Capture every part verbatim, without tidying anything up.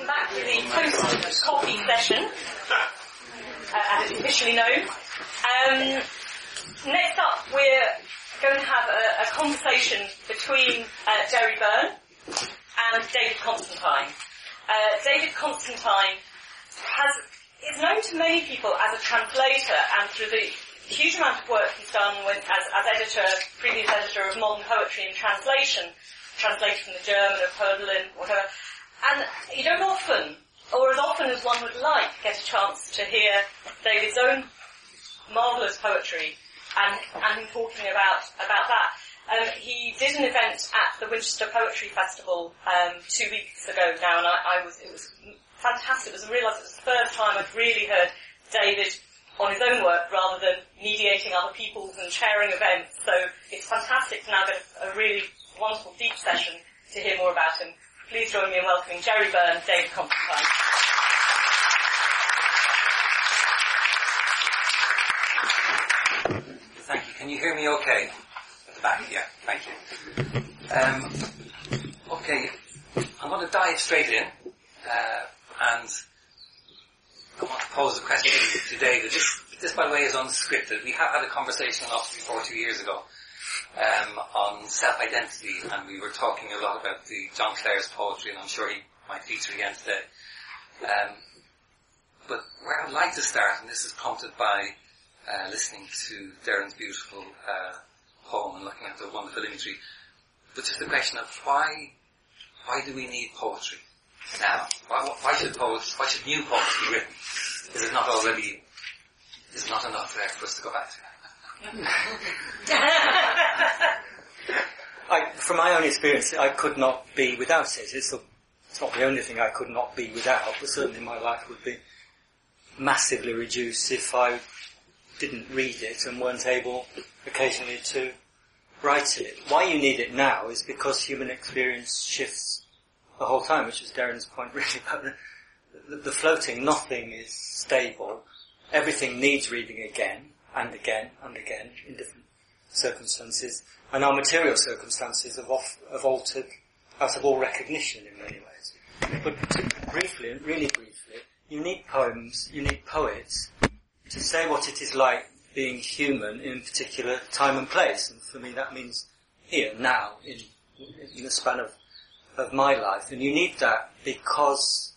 welcome back to the post-coffee session, uh, as it's officially known. Um, next up, we're going to have a, a conversation between uh, Jerry Byrne and David Constantine. Uh, David Constantine has is known to many people as a translator, and through the huge amount of work he's done with, as, as editor, previous editor of Modern Poetry and Translation, translated from the German of Hölderlin, whatever. And you don't often, or as often as one would like, get a chance to hear David's own marvellous poetry and, and him talking about, about that. Um, he did an event at the Winchester Poetry Festival um, two weeks ago now, and I, I was it was fantastic. It was, I realised it was the first time I'd really heard David on his own work rather than mediating other people's and chairing events. So it's fantastic to now get a, a really wonderful deep session to hear more about him. Please join me in welcoming Jerry Byrne, David Constantine. Thank you. Can you hear me okay? At the back, yeah. Thank you. Um, okay, I'm going to dive straight in, uh, and I want to pose a question to David. This, this, by the way, is unscripted. We have had a conversation not before two years ago. Um, on self-identity, and we were talking a lot about the John Clare's poetry, and I'm sure he might feature again today. Um, but where I'd like to start, and this is prompted by uh, listening to Darren's beautiful uh, poem and looking at the wonderful imagery, but just the question of why why do we need poetry now? Why, why should poets, why should new poems be written? Is it not already, is it not enough there for us to go back to? I, from my own experience, I could not be without it. It's, a, it's not the only thing I could not be without, but certainly my life would be massively reduced if I didn't read it and weren't able occasionally to write it. Why you need it now is because human experience shifts the whole time, which is Darren's point really about the, the, the floating. Nothing is stable. Everything needs reading again and again and again in different circumstances. And our material circumstances have, off, have altered out of all recognition in many ways. But briefly, really briefly, you need poems, you need poets to say what it is like being human in a particular time and place. And for me that means here, now, in, in the span of, of my life. And you need that because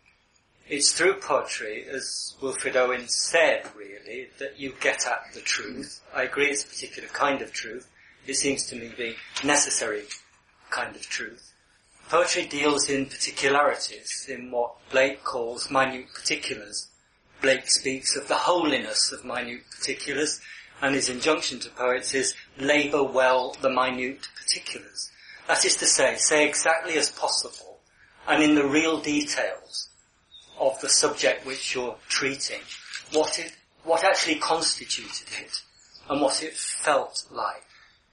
it's through poetry, as Wilfred Owen said, really, that you get at the truth. I agree it's a particular kind of truth. It seems to me being necessary kind of truth. Poetry deals in particularities, in what Blake calls minute particulars. Blake speaks of the holiness of minute particulars, and his injunction to poets is, labour well the minute particulars. That is to say, say exactly as possible, and in the real details of the subject which you're treating, what it, what actually constituted it, and what it felt like.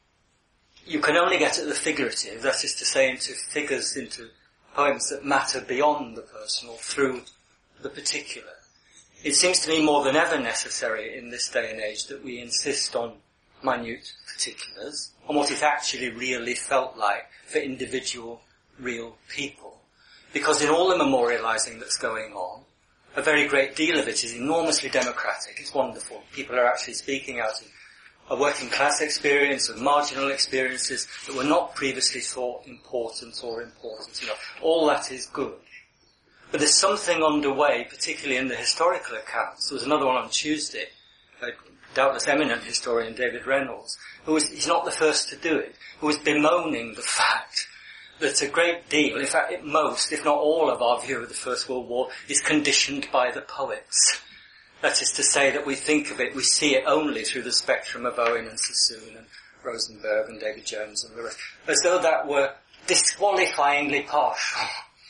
You can only get at the figurative, that is to say, into figures, into poems that matter beyond the personal, through the particular. It seems to me more than ever necessary in this day and age that we insist on minute particulars, on what it actually really felt like for individual, real people. Because in all the memorialising that's going on, a very great deal of it is enormously democratic. It's wonderful. People are actually speaking out of a working class experience, of marginal experiences that were not previously thought important or important enough. All that is good. But there's something underway, particularly in the historical accounts. There was another one on Tuesday, a doubtless eminent historian, David Reynolds, who was, he's not the first to do it, who was bemoaning the fact that a great deal, in fact most, if not all of our view of the First World War is conditioned by the poets. That is to say that we think of it, we see it only through the spectrum of Owen and Sassoon and Rosenberg and David Jones and the rest, as though that were disqualifyingly partial.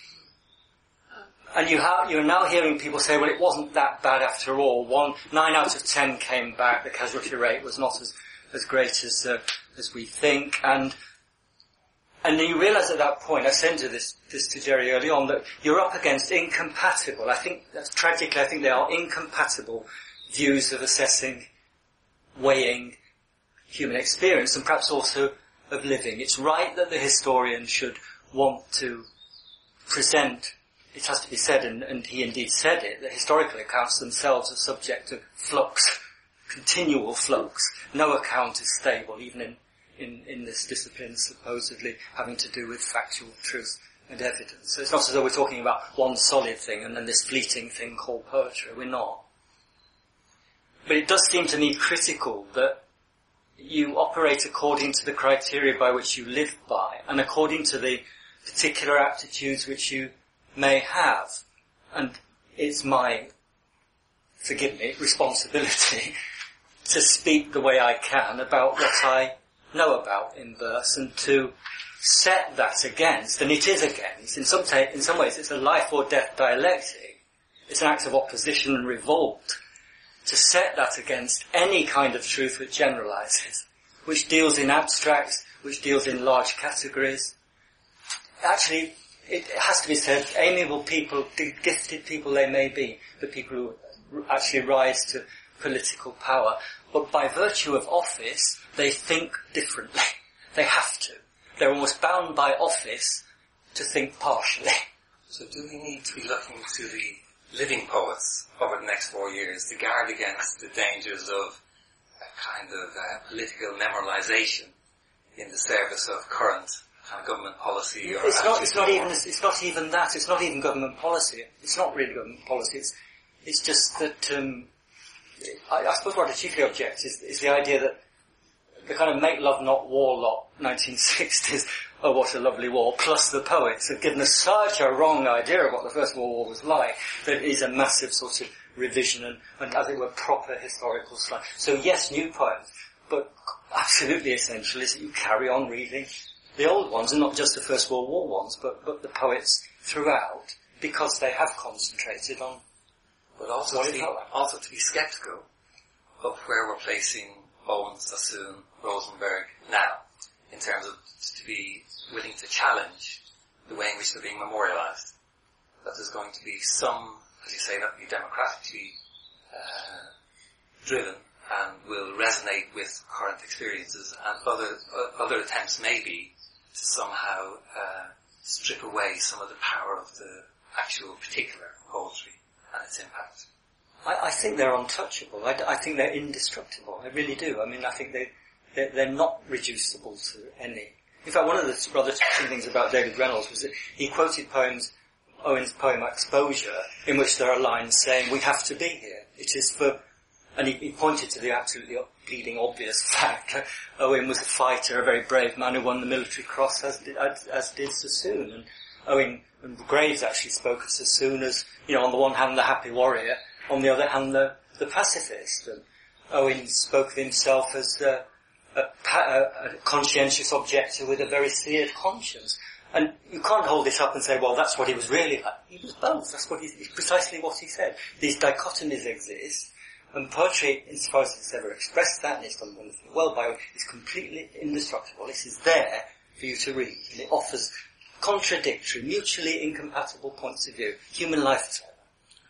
And you ha- you're now hearing people say, well, it wasn't that bad after all. One, nine out of ten came back. The casualty rate was not as, as great as, uh, as we think. And, and then you realise at that point, I said to this, this to Jerry early on, that you're up against incompatible. I think, that's tragically, I think they are incompatible views of assessing, weighing human experience and perhaps also of living. It's right that the historian should want to present it has to be said, and, and he indeed said it, that historical accounts themselves are subject to flux, continual flux. No account is stable, even in, in, in this discipline supposedly having to do with factual truth and evidence. So it's not as though we're talking about one solid thing and then this fleeting thing called poetry. We're not. But it does seem to me critical that you operate according to the criteria by which you live by, and according to the particular aptitudes which you may have. And it's my, forgive me, responsibility to speak the way I can about what I know about in verse, and to set that against, and it is against, in some, ta- in some ways it's a life or death dialectic. It's an act of opposition and revolt to set that against any kind of truth which generalizes, which deals in abstracts, which deals in large categories. Actually, it has to be said, amiable people, gifted people they may be, the people who actually rise to political power, but by virtue of office, they think differently. They have to. They're almost bound by office to think partially. So do we need to be looking to the living poets over the next four years to guard against the dangers of a kind of uh, political memorialization in the service of current kind of government policy? Or it's not. It's not even. It's not even that. It's not even government policy. It's not really government policy. It's. It's just that. Um, I, I suppose what I chiefly object is, is the idea that the kind of make love not war lot nineteen sixties, oh what a lovely war, plus the poets have given us such a wrong idea of what the First World War was like that it is a massive sort of revision and, and as it were proper historical slant. So yes, new poems, but absolutely essential is that you carry on reading the old ones, and not just the First World War ones, but, but the poets throughout, because they have concentrated on but also what to it be, felt like. also to be sceptical of where we're placing Owen, Sassoon, Rosenberg now, in terms of to be willing to challenge the way in which they're being memorialized. That there's going to be some, as you say, that will be democratically uh, driven and will resonate with current experiences, and other uh, other attempts may be to somehow uh, strip away some of the power of the actual particular poetry and its impact. I, I think they're untouchable. I, I think they're indestructible. I really do. I mean, I think they, they're, they're not reducible to any. In fact, one of the rather touching things about David Reynolds was that he quoted poems, Owen's poem Exposure, in which there are lines saying, we have to be here. It is for, and he, he pointed to the absolutely bleeding obvious fact that Owen was a fighter, a very brave man who won the military cross, as did, as, as did Sassoon. And Owen and Graves actually spoke of Sassoon as, you know, on the one hand the happy warrior, on the other hand the, the pacifist. And Owen spoke of himself as uh, a, a, a conscientious objector with a very seared conscience. And you can't hold it up and say, well, that's what he was really like. He was both. That's what he, precisely what he said. These dichotomies exist. And poetry, insofar as it's ever expressed that, and it's done wonderfully well by it, is completely indestructible. This is there for you to read. And it offers contradictory, mutually incompatible points of view. Human life is over.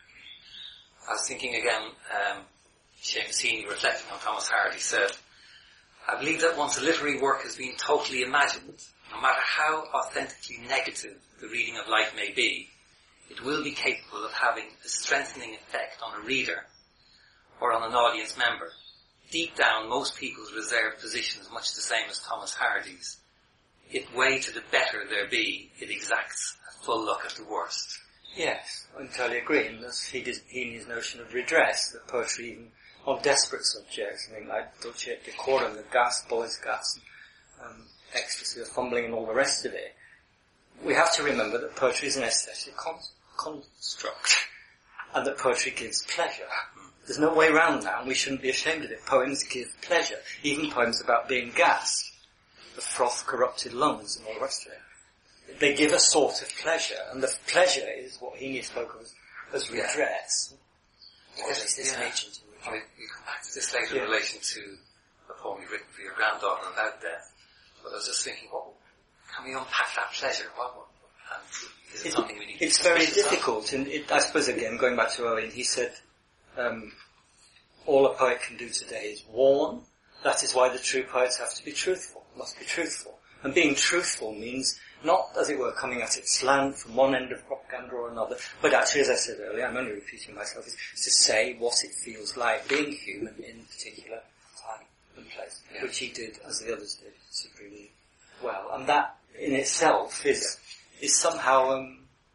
I was thinking again, um, Seamus Heaney, reflecting on Thomas Hardy, said, I believe that once a literary work has been totally imagined, no matter how authentically negative the reading of life may be, it will be capable of having a strengthening effect on a reader or on an audience member. Deep down, most people's reserved position is much the same as Thomas Hardy's. If way to the better there be, it exacts a full look at the worst. Yes, I entirely agree. And that's Heaney's notion of redress, that poetry, even on desperate subjects, I mean, like Dulce et Decorum, the gas, boys' gas, and, um, ecstasy, the fumbling, and all the rest of it. We have to remember that poetry is an aesthetic con- construct, and that poetry gives pleasure. There's no way around that, and we shouldn't be ashamed of it. Poems give pleasure, even poems about being gassed, the froth corrupted lungs, and all the rest of it. They give a sort of pleasure, and the pleasure is what Heaney spoke of as, as redress. Yeah. What is this yeah. agent? I mean, you come back to this later yeah. in relation to a poem you've written for your granddaughter about death. But I was just thinking, what, can we unpack that pleasure? What, what, and is it it, something we need it's to very difficult, and it, I suppose again, going back to Owen, he said, um, all a poet can do today is warn. That is why the true poets have to be truthful, must be truthful. And being truthful means not, as it were, coming at its slant from one end of propaganda or another, but actually, as I said earlier, I'm only repeating myself, is to say what it feels like being human in a particular time and place, yeah. which he did, as the others did, supremely well. And that, in itself, is yeah. is somehow um,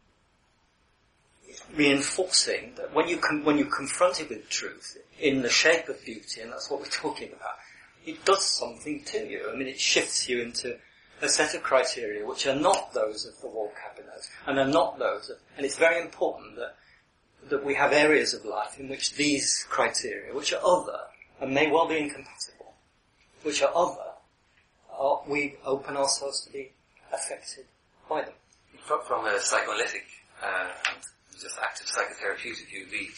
reinforcing that when you com- when you're confronted with truth in the shape of beauty, and that's what we're talking about, it does something to you. I mean, it shifts you into a set of criteria which are not those of the wall cabinet, and are not those of, and it's very important that that we have areas of life in which these criteria, which are other, and may well be incompatible, which are other, are, we open ourselves to be affected by them. From, from a psychoanalytic uh, and just active psychotherapeutic view, the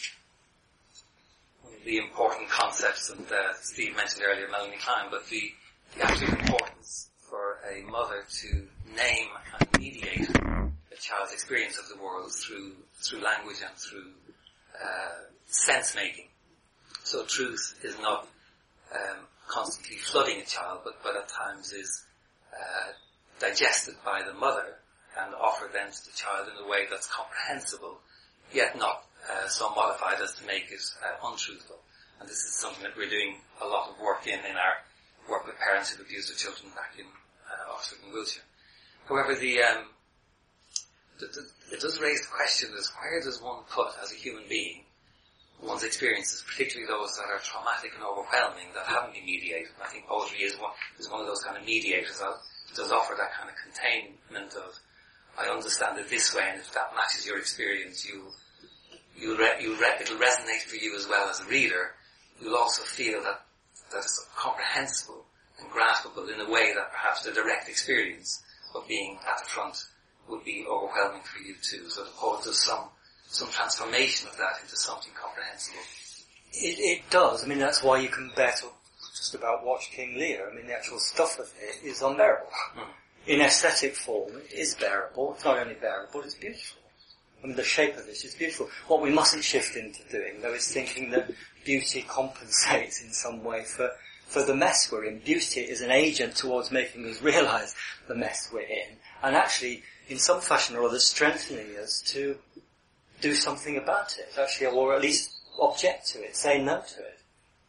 the important concepts, and uh, Steve mentioned earlier Melanie Klein, but the, the absolute importance for a mother to name and mediate a child's experience of the world through through language and through uh, sense making. So truth is not um, constantly flooding a child, but, but at times is uh, digested by the mother and offered then to the child in a way that's comprehensible, yet not uh, so modified as to make it uh, untruthful. And this is something that we're doing a lot of work in, in our work with parents who've abused their children back in uh, Oxford and Wiltshire. However, the, um, the, the, it does raise the question as where does one put, as a human being, one's experiences, particularly those that are traumatic and overwhelming, that haven't been mediated. And I think poetry is one, is one of those kind of mediators that does offer that kind of containment of, I understand it this way, and if that matches your experience, you'll, you'll re, you'll re, it'll resonate for you as well as a reader. You'll also feel that, that it's comprehensible and graspable in a way that perhaps the direct experience of being at the front would be overwhelming for you too. So the poet does some, some transformation of that into something comprehensible. It, it does. I mean, that's why you can bet or just about watch King Lear. I mean, the actual stuff of it is unbearable. Mm. In aesthetic form, it is bearable. It's not only bearable, it's beautiful. I mean, the shape of it is beautiful. What we mustn't shift into doing, though, is thinking that beauty compensates in some way for, for the mess we're in. Beauty is an agent towards making us realise the mess we're in, and actually, in some fashion or other, strengthening us to do something about it, actually, or at least object to it, say no to it.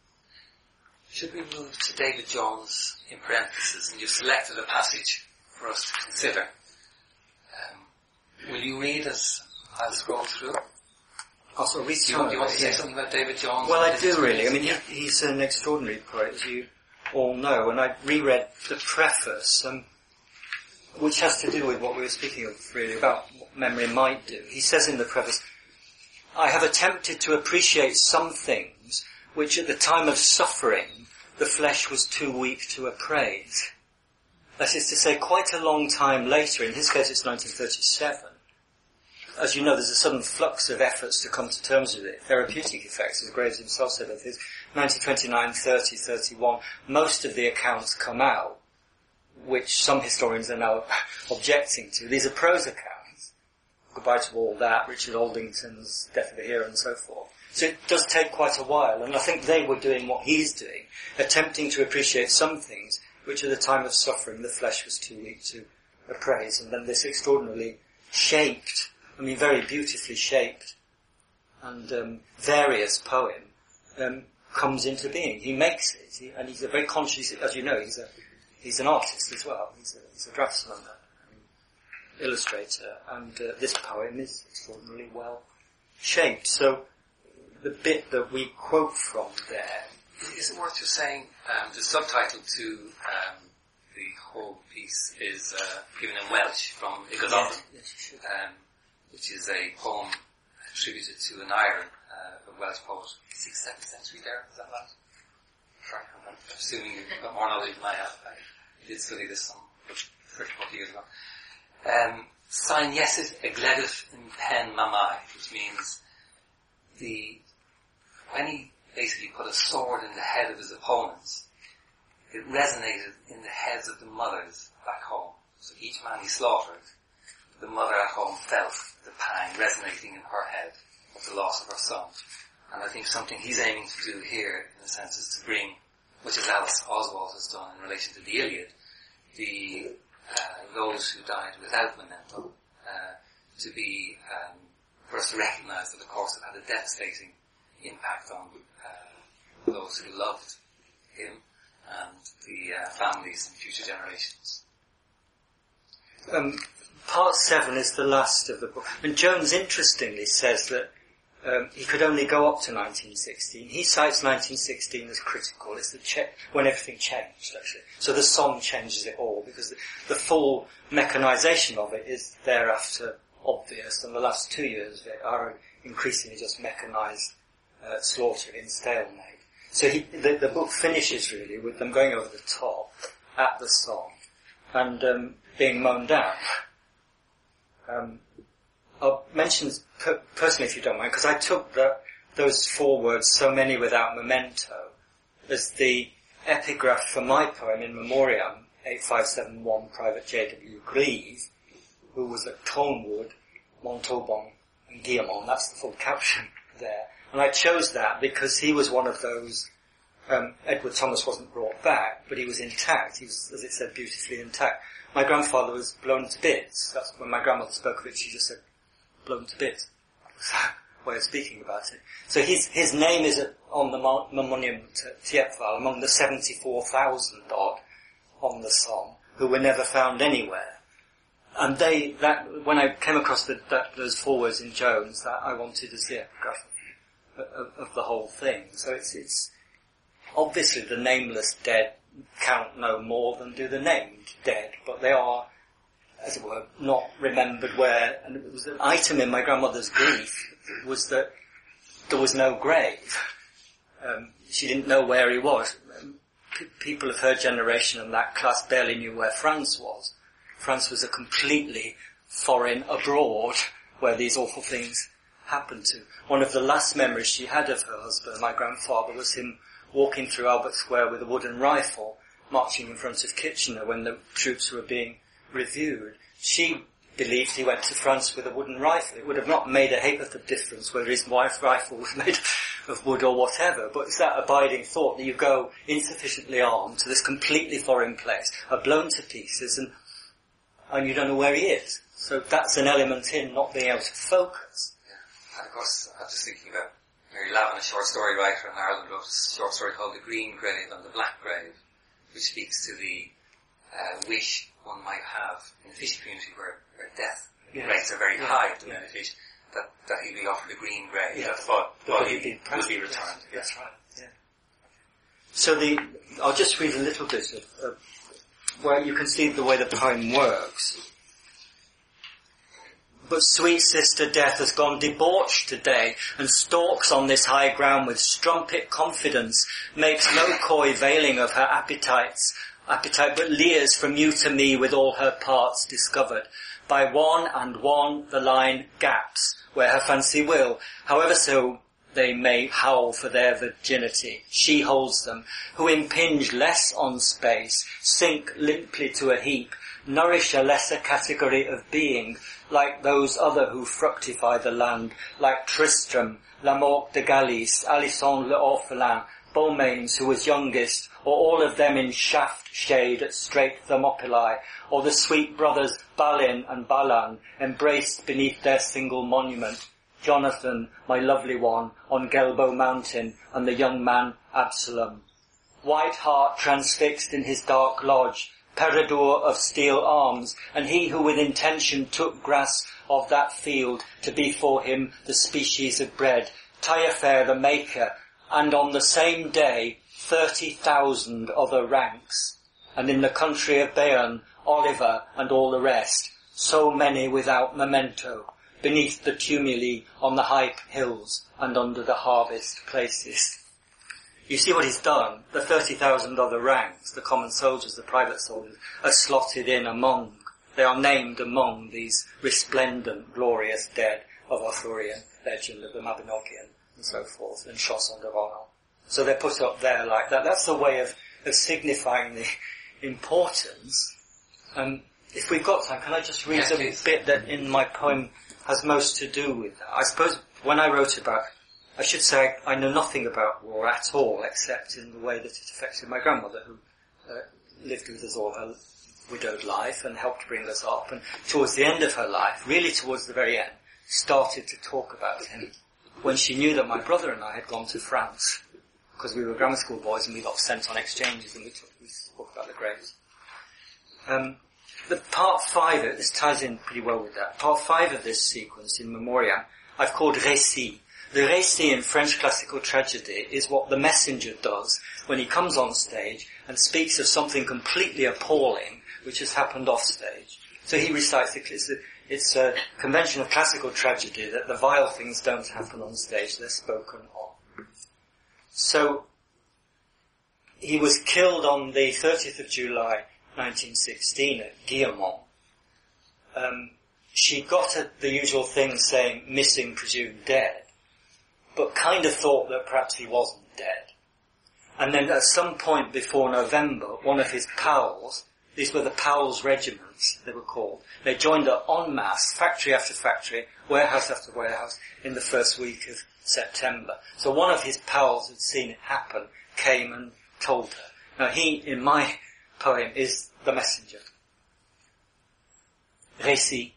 Should we move to David Jones in parentheses, and you've selected a passage for us to consider. Um, will you read as I'll scroll through? Also, read do, you, do you want to say something about David Jones? Well, I do really. I mean, he, he's an extraordinary poet, as you all know, and I reread the preface, um, which has to do with what we were speaking of, really, about what memory might do. He says in the preface, I have attempted to appreciate some things which at the time of suffering the flesh was too weak to appraise. That is to say, quite a long time later, in his case it's nineteen thirty-seven, as you know, there's a sudden flux of efforts to come to terms with it. Therapeutic effects, as Graves himself said of his nineteen twenty-nine, thirty, thirty-one, most of the accounts come out, which some historians are now objecting to. These are prose accounts. Goodbye to All That, Richard Aldington's Death of a Hero and so forth. So it does take quite a while, and I think they were doing what he's doing, attempting to appreciate some things which at the time of suffering the flesh was too weak to appraise, and then this extraordinarily shaped, I mean very beautifully shaped and um, various poem um, comes into being. He makes it, he, and he's a very conscious, as you know, he's a he's an artist as well. He's a, he's a draftsman, um, illustrator, and uh, this poem is extraordinarily well shaped. So the bit that we quote from there. Is it worth just saying um, the subtitle to um, the whole piece is uh, given in Welsh from Iggulodden, yes, yes, um, which is a poem attributed to an Iron, uh, a Welsh poet, sixth, seventh century there, is that right? Sorry, I'm assuming you've got more knowledge than I have. I did study this some thirty, forty years ago. Um, Sain Yesid Egledif in Pen Mamai, which means the, when he basically put a sword in the head of his opponents, it resonated in the heads of the mothers back home. So each man he slaughtered, the mother at home felt the pang resonating in her head of the loss of her son. And I think something he's aiming to do here, in a sense, is to bring, which as Alice Oswald has done in relation to the Iliad, the uh, those who died without memento, uh, to be, um, for us to recognise that of course it had a devastating impact on uh, those who loved him and the uh, families and future generations. Um, part seven is the last of the book. And Jones, interestingly, says that um, he could only go up to nineteen sixteen. He cites nineteen sixteen as critical. It's the che- when everything changed, actually. So the Somme changes it all, because the, the full mechanisation of it is thereafter obvious, and the last two years of it are increasingly just mechanised uh, slaughter in stalemate. So he, the, the book finishes really with them going over the top at the Somme and um, being mown down. Um, I'll mention per- personally, if you don't mind, because I took the, those four words, so many without memento, as the epigraph for my poem In Memoriam, eight five seven one, Private J W Grieve, who was at Colnwood, Montauban and Guillemont. That's the full caption there. And I chose that because he was one of those, um, Edward Thomas wasn't brought back, but he was intact. He was, as it said, beautifully intact. My grandfather was blown to bits. That's when my grandmother spoke of it, she just said, blown to bits. That's her way of speaking about it. So his, his name is on the Memoriam to Thiepval among the seventy-four thousand odd on the Somme who were never found anywhere. And they, that, when I came across the, that, those four words in Jones, that I wanted as the epigraph of, of, of the whole thing. So it's, it's, obviously the nameless dead count no more than do the named dead, but they are, as it were, not remembered where, and it was an item in my grandmother's grief, was that there was no grave. Um, she didn't know where he was. P- people of her generation and that class barely knew where France was. France was a completely foreign abroad where these awful things happened to. One of the last memories she had of her husband, my grandfather, was him walking through Albert Square with a wooden rifle, marching in front of Kitchener when the troops were being reviewed. She believed he went to France with a wooden rifle. It would have not made a ha'porth of difference whether his wife's rifle was made of wood or whatever, but it's that abiding thought that you go insufficiently armed to this completely foreign place, are blown to pieces, and and you don't know where he is. So that's an element in not being able to focus. Yeah. And of course, I was just thinking about Mary Lavin, a short story writer in Ireland, wrote a short story called The Green Grave and the Black Grave, which speaks to the uh, wish one might have in the fishing community where, where death yes. rates are very yeah. high to yeah. many fish, that, that he'd be offered a green grave, yeah. that the body would be returned. Yes. That's right, yeah. So the, I'll just read a little bit of, of where you can see the way the poem works. But sweet sister Death has gone debauched today, and stalks on this high ground with strumpet confidence, makes no coy veiling of her appetites, appetite, but leers from you to me with all her parts discovered. By one and one the line gaps, where her fancy will, however so they may howl for their virginity. She holds them, who impinge less on space, sink limply to a heap, nourish a lesser category of being, like those other who fructify the land, like Tristram, Lamorque de Galis, Alisson le Orphelin, Beaumains, who was youngest, or all of them in shaft shade at straight Thermopylae, or the sweet brothers Balin and Balan, embraced beneath their single monument, Jonathan, my lovely one, on Gelbo Mountain, and the young man Absalom. White Hart transfixed in his dark lodge, Peredur of steel arms, and he who with intention took grass of that field to be for him the species of bread, Taillefer the maker, and on the same day thirty thousand other ranks, and in the country of Béarn, Oliver and all the rest, so many without memento, beneath the tumuli on the high hills and under the harvest places. You see what he's done? The thirty thousand other ranks, the common soldiers, the private soldiers, are slotted in among, they are named among these resplendent, glorious dead of Arthurian legend, of the Mabinogion, and so forth, and Chausson de Roland. So they're put up there like that. That's the way of, of signifying the importance. Um, if we've got time, can I just read yes, a please. bit that in my poem has most to do with that? I suppose when I wrote about, I should say I know nothing about war at all, except in the way that it affected my grandmother, who uh, lived with us all her widowed life and helped bring us up. And towards the end of her life, really towards the very end, started to talk about him when she knew that my brother and I had gone to France, because we were grammar school boys and we got sent on exchanges, and we, talk, we spoke about the graves. Um, the part five, this ties in pretty well with that. Part five of this sequence in Memoriam, I've called récit. The récit in French classical tragedy is what the messenger does when he comes on stage and speaks of something completely appalling which has happened off stage. So he recites it. It's a, it's a convention of classical tragedy that the vile things don't happen on stage, they're spoken of. So he was killed on the thirtieth of July nineteen sixteen at Guillemont. Um, she got at the usual thing saying missing, presumed dead, but kind of thought that perhaps he wasn't dead. And then at some point before November, one of his pals, these were the Powell's regiments, they were called, they joined her en masse, factory after factory, warehouse after warehouse, in the first week of September. So one of his pals had seen it happen, came and told her. Now he, in my poem, is the messenger. Récit.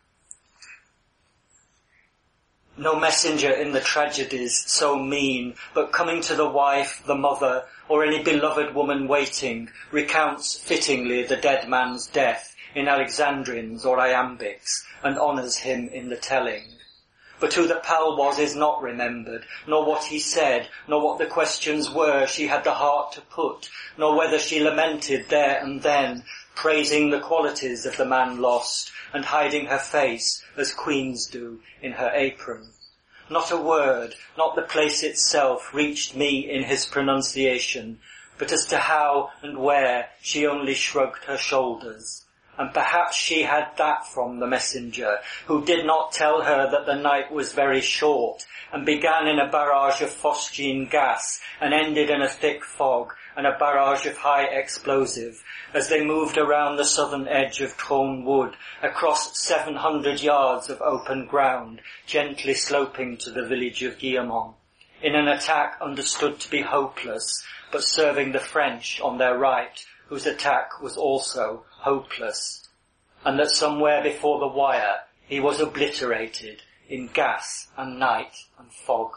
No messenger in the tragedies so mean, but coming to the wife, the mother, or any beloved woman waiting, recounts fittingly the dead man's death in Alexandrines or iambics, and honours him in the telling. But who the pal was is not remembered, nor what he said, nor what the questions were she had the heart to put, nor whether she lamented there and then, praising the qualities of the man lost, and hiding her face, as queens do, in her apron. Not a word, not the place itself, reached me in his pronunciation, but as to how and where she only shrugged her shoulders. And perhaps she had that from the messenger, who did not tell her that the night was very short, and began in a barrage of phosgene gas, and ended in a thick fog, and a barrage of high explosive, as they moved around the southern edge of Trône Wood, across seven hundred yards of open ground, gently sloping to the village of Guillemont, in an attack understood to be hopeless, but serving the French on their right, whose attack was also hopeless, and that somewhere before the wire he was obliterated in gas and night and fog.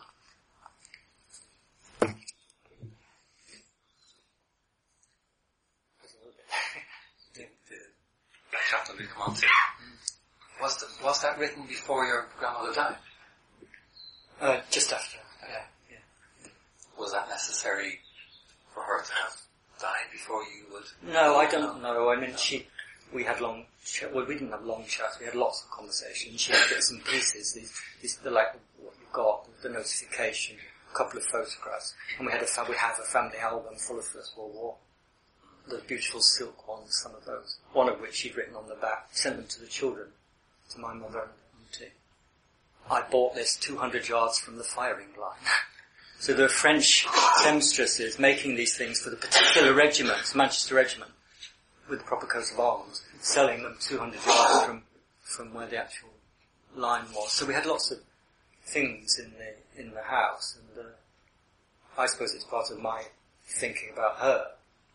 Chapter we come on to. Was, the, was that written before your grandmother died? Uh, just after. Yeah. yeah. Was that necessary for her to have died before you would? No, I don't know. I mean, no. she. We had long. Ch- well, we didn't have long chats. We had lots of conversations. She had bits and pieces. These, these, the like what you got, the notification, a couple of photographs, and we had a fa- we have a family album full of First World War. The beautiful silk ones, some of those. One of which she'd written on the back, sent them to the children, to my mother and auntie. I bought this two hundred yards from the firing line. So there are French seamstresses making these things for the particular regiments, Manchester Regiment, with the proper coat of arms, selling them two hundred yards from, from where the actual line was. So we had lots of things in the, in the house, and uh, I suppose it's part of my thinking about her.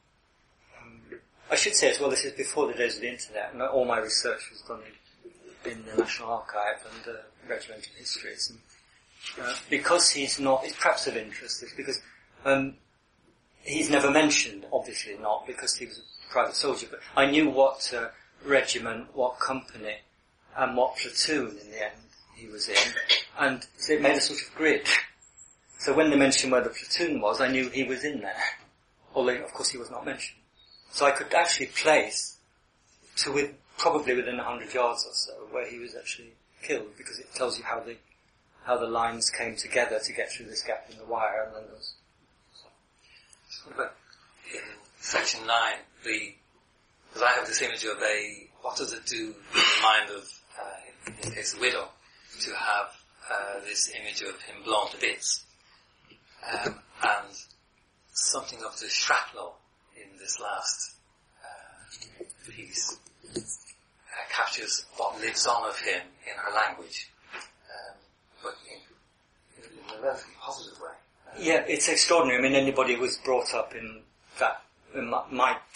I should say as well, this is before the days of the internet, and all my research was done in, in the National Archive and uh, regimental histories. And, uh, because he's not, it's perhaps of interest, is because um, he's never mentioned, obviously not, because he was a private soldier, but I knew what uh, regiment, what company, and what platoon in the end he was in, and so it made a sort of grid. So when they mentioned where the platoon was, I knew he was in there, although of course he was not mentioned. So I could actually place to with, probably within a hundred yards or so where he was actually killed, because it tells you how the how the lines came together to get through this gap in the wire, and then there was. So. But in section nine, the because I have this image of a what does it do in the mind of uh, in this case the widow to have uh, this image of him blown to bits, um, and something of the shrapnel in this last uh, piece uh, captures what lives on of him in her language, um, but in, in a relatively positive way. Uh, yeah, it's extraordinary. I mean, anybody who was brought up in that, in my, my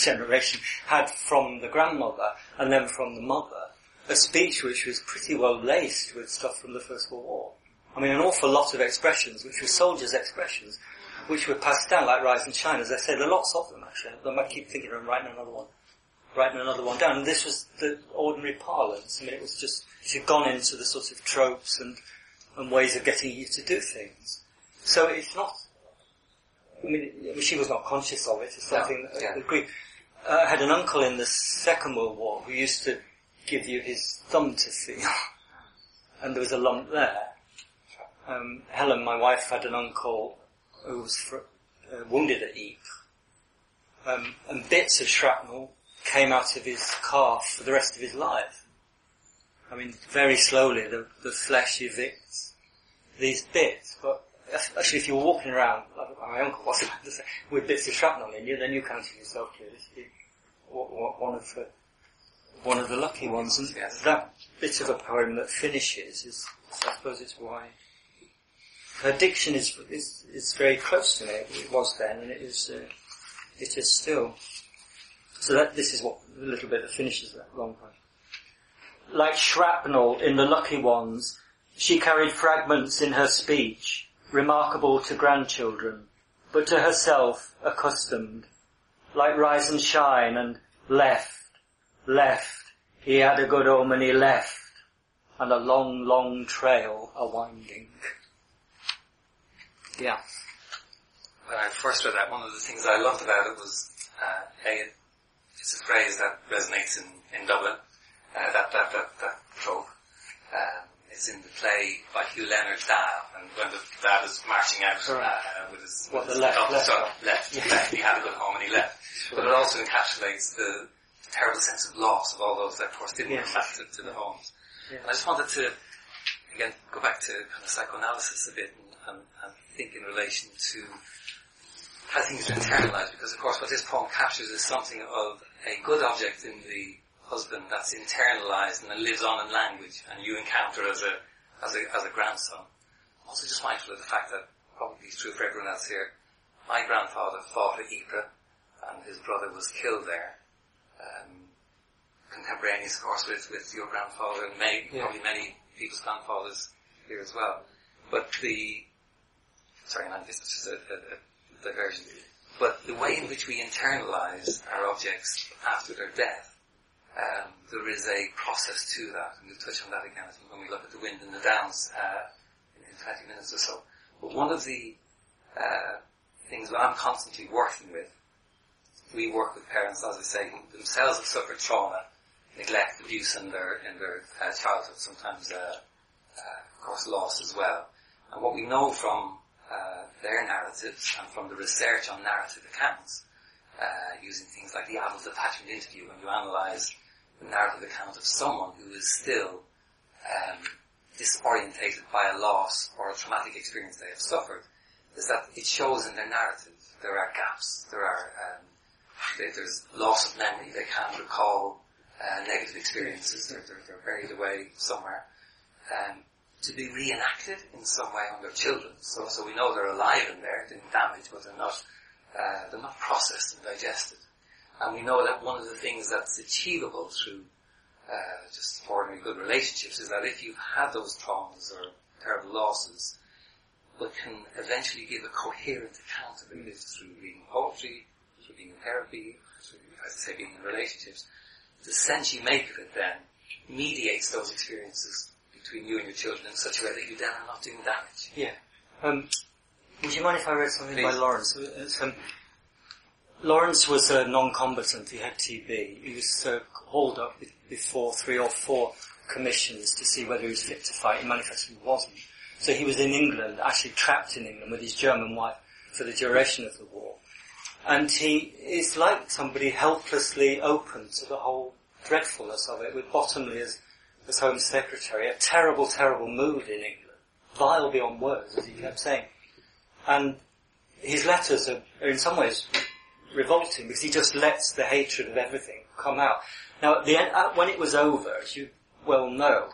generation, had from the grandmother and then from the mother a speech which was pretty well laced with stuff from the First World War. I mean, an awful lot of expressions, which were soldiers' expressions, which were passed down like rise and shine. As I said, there are lots of them, actually. I might keep thinking of writing another one. Writing another one down. And this was the ordinary parlance. I mean, it was just, she'd gone into the sort of tropes and, and ways of getting you to do things. So it's not, I mean, I mean she was not conscious of it. It's something no, yeah. that agreed. Uh, I had an uncle in the Second World War who used to give you his thumb to feel. And there was a lump there. Um, Helen, my wife, had an uncle who was fr- uh, wounded at Ypres. Um, and bits of shrapnel came out of his calf for the rest of his life. I mean, very slowly the, the flesh evicts these bits. But actually, if you're walking around, like my uncle was, with bits of shrapnel in you, then you're counting yourself clearly. One of the, one of the lucky ones. And yes. That bit of a poem that finishes is, I suppose it's why her diction is, is, is very close to me. It was then, and it is, uh, it is still. So that, this is what, a little bit that finishes that long poem. Like shrapnel in the lucky ones, she carried fragments in her speech, remarkable to grandchildren, but to herself accustomed. Like rise and shine and left, left, he had a good home and he left, and a long, long trail a-winding. Yeah. When I first read that, one of the things I loved about it was, uh, a, it's a phrase that resonates in, in Dublin, uh, that, that, that, that trope. Um, it's in the play by Hugh Leonard's Dad, and when the dad is marching out, uh, with his, what, with the his left, left, son, left, left, yeah. left, he had a good home and he left. Sure. But it also encapsulates the terrible sense of loss of all those that of course didn't yes. come back to, to the homes. Yeah. And I just wanted to, again, go back to kind of psychoanalysis a bit and, and, and think in relation to how things are internalized, because of course what this poem captures is something of a good object in the husband that's internalized and then lives on in language, and you encounter as a as a as a grandson. I'm also just mindful of the fact that, probably it's true for everyone else here, my grandfather fought at Ypres and his brother was killed there. Um, contemporaneous, of course, with, with your grandfather and may, yeah. probably many people's grandfathers here as well. But the, sorry, no, this is just a, a, a diversion. But the way in which we internalize our objects after their death, um, there is a process to that, and we'll touch on that again I think when we look at the wind and the downs uh, in, in twenty minutes or so. But one of the uh, things that I'm constantly working with, we work with parents, as I say, who themselves have suffered trauma, neglect, abuse in their in their uh, childhood, sometimes, uh, uh, of course, loss as well. And what we know from uh, their narratives and from the research on narrative accounts, uh, using things like the adult attachment interview, when you analyse the narrative account of someone who is still um, disorientated by a loss or a traumatic experience they have suffered, is that it shows in their narrative there are gaps, there are um, there's loss of memory, they can't recall uh, negative experiences, they're, they're, they're buried away somewhere, um, to be reenacted in some way on their children. So, so we know they're alive in there, they're damaged, but they're not, uh, they're not processed and digested. And we know that one of the things that's achievable through uh, just ordinary good relationships is that if you've had those traumas or terrible losses, but can eventually give a coherent account of it through reading poetry, through being in therapy, through, as I say, being in relationships, the sense you make of it then mediates those experiences between you and your children in such a way that you then are not doing damage. Yeah. Um, would you mind if I read something Please. by Lawrence? It's, um, Lawrence was a non-combatant. He had T B. He was uh, hauled up before three or four commissions to see whether he was fit to fight. He manifestly wasn't. So he was in England, actually trapped in England with his German wife for the duration of the war. And he is like somebody helplessly open to the whole dreadfulness of it, with Bottomley as, as Home Secretary, a terrible, terrible mood in England, vile beyond words, as he kept saying. And his letters are, are in some ways revolting, because he just lets the hatred of everything come out. Now, at the end, when it was over, as you well know,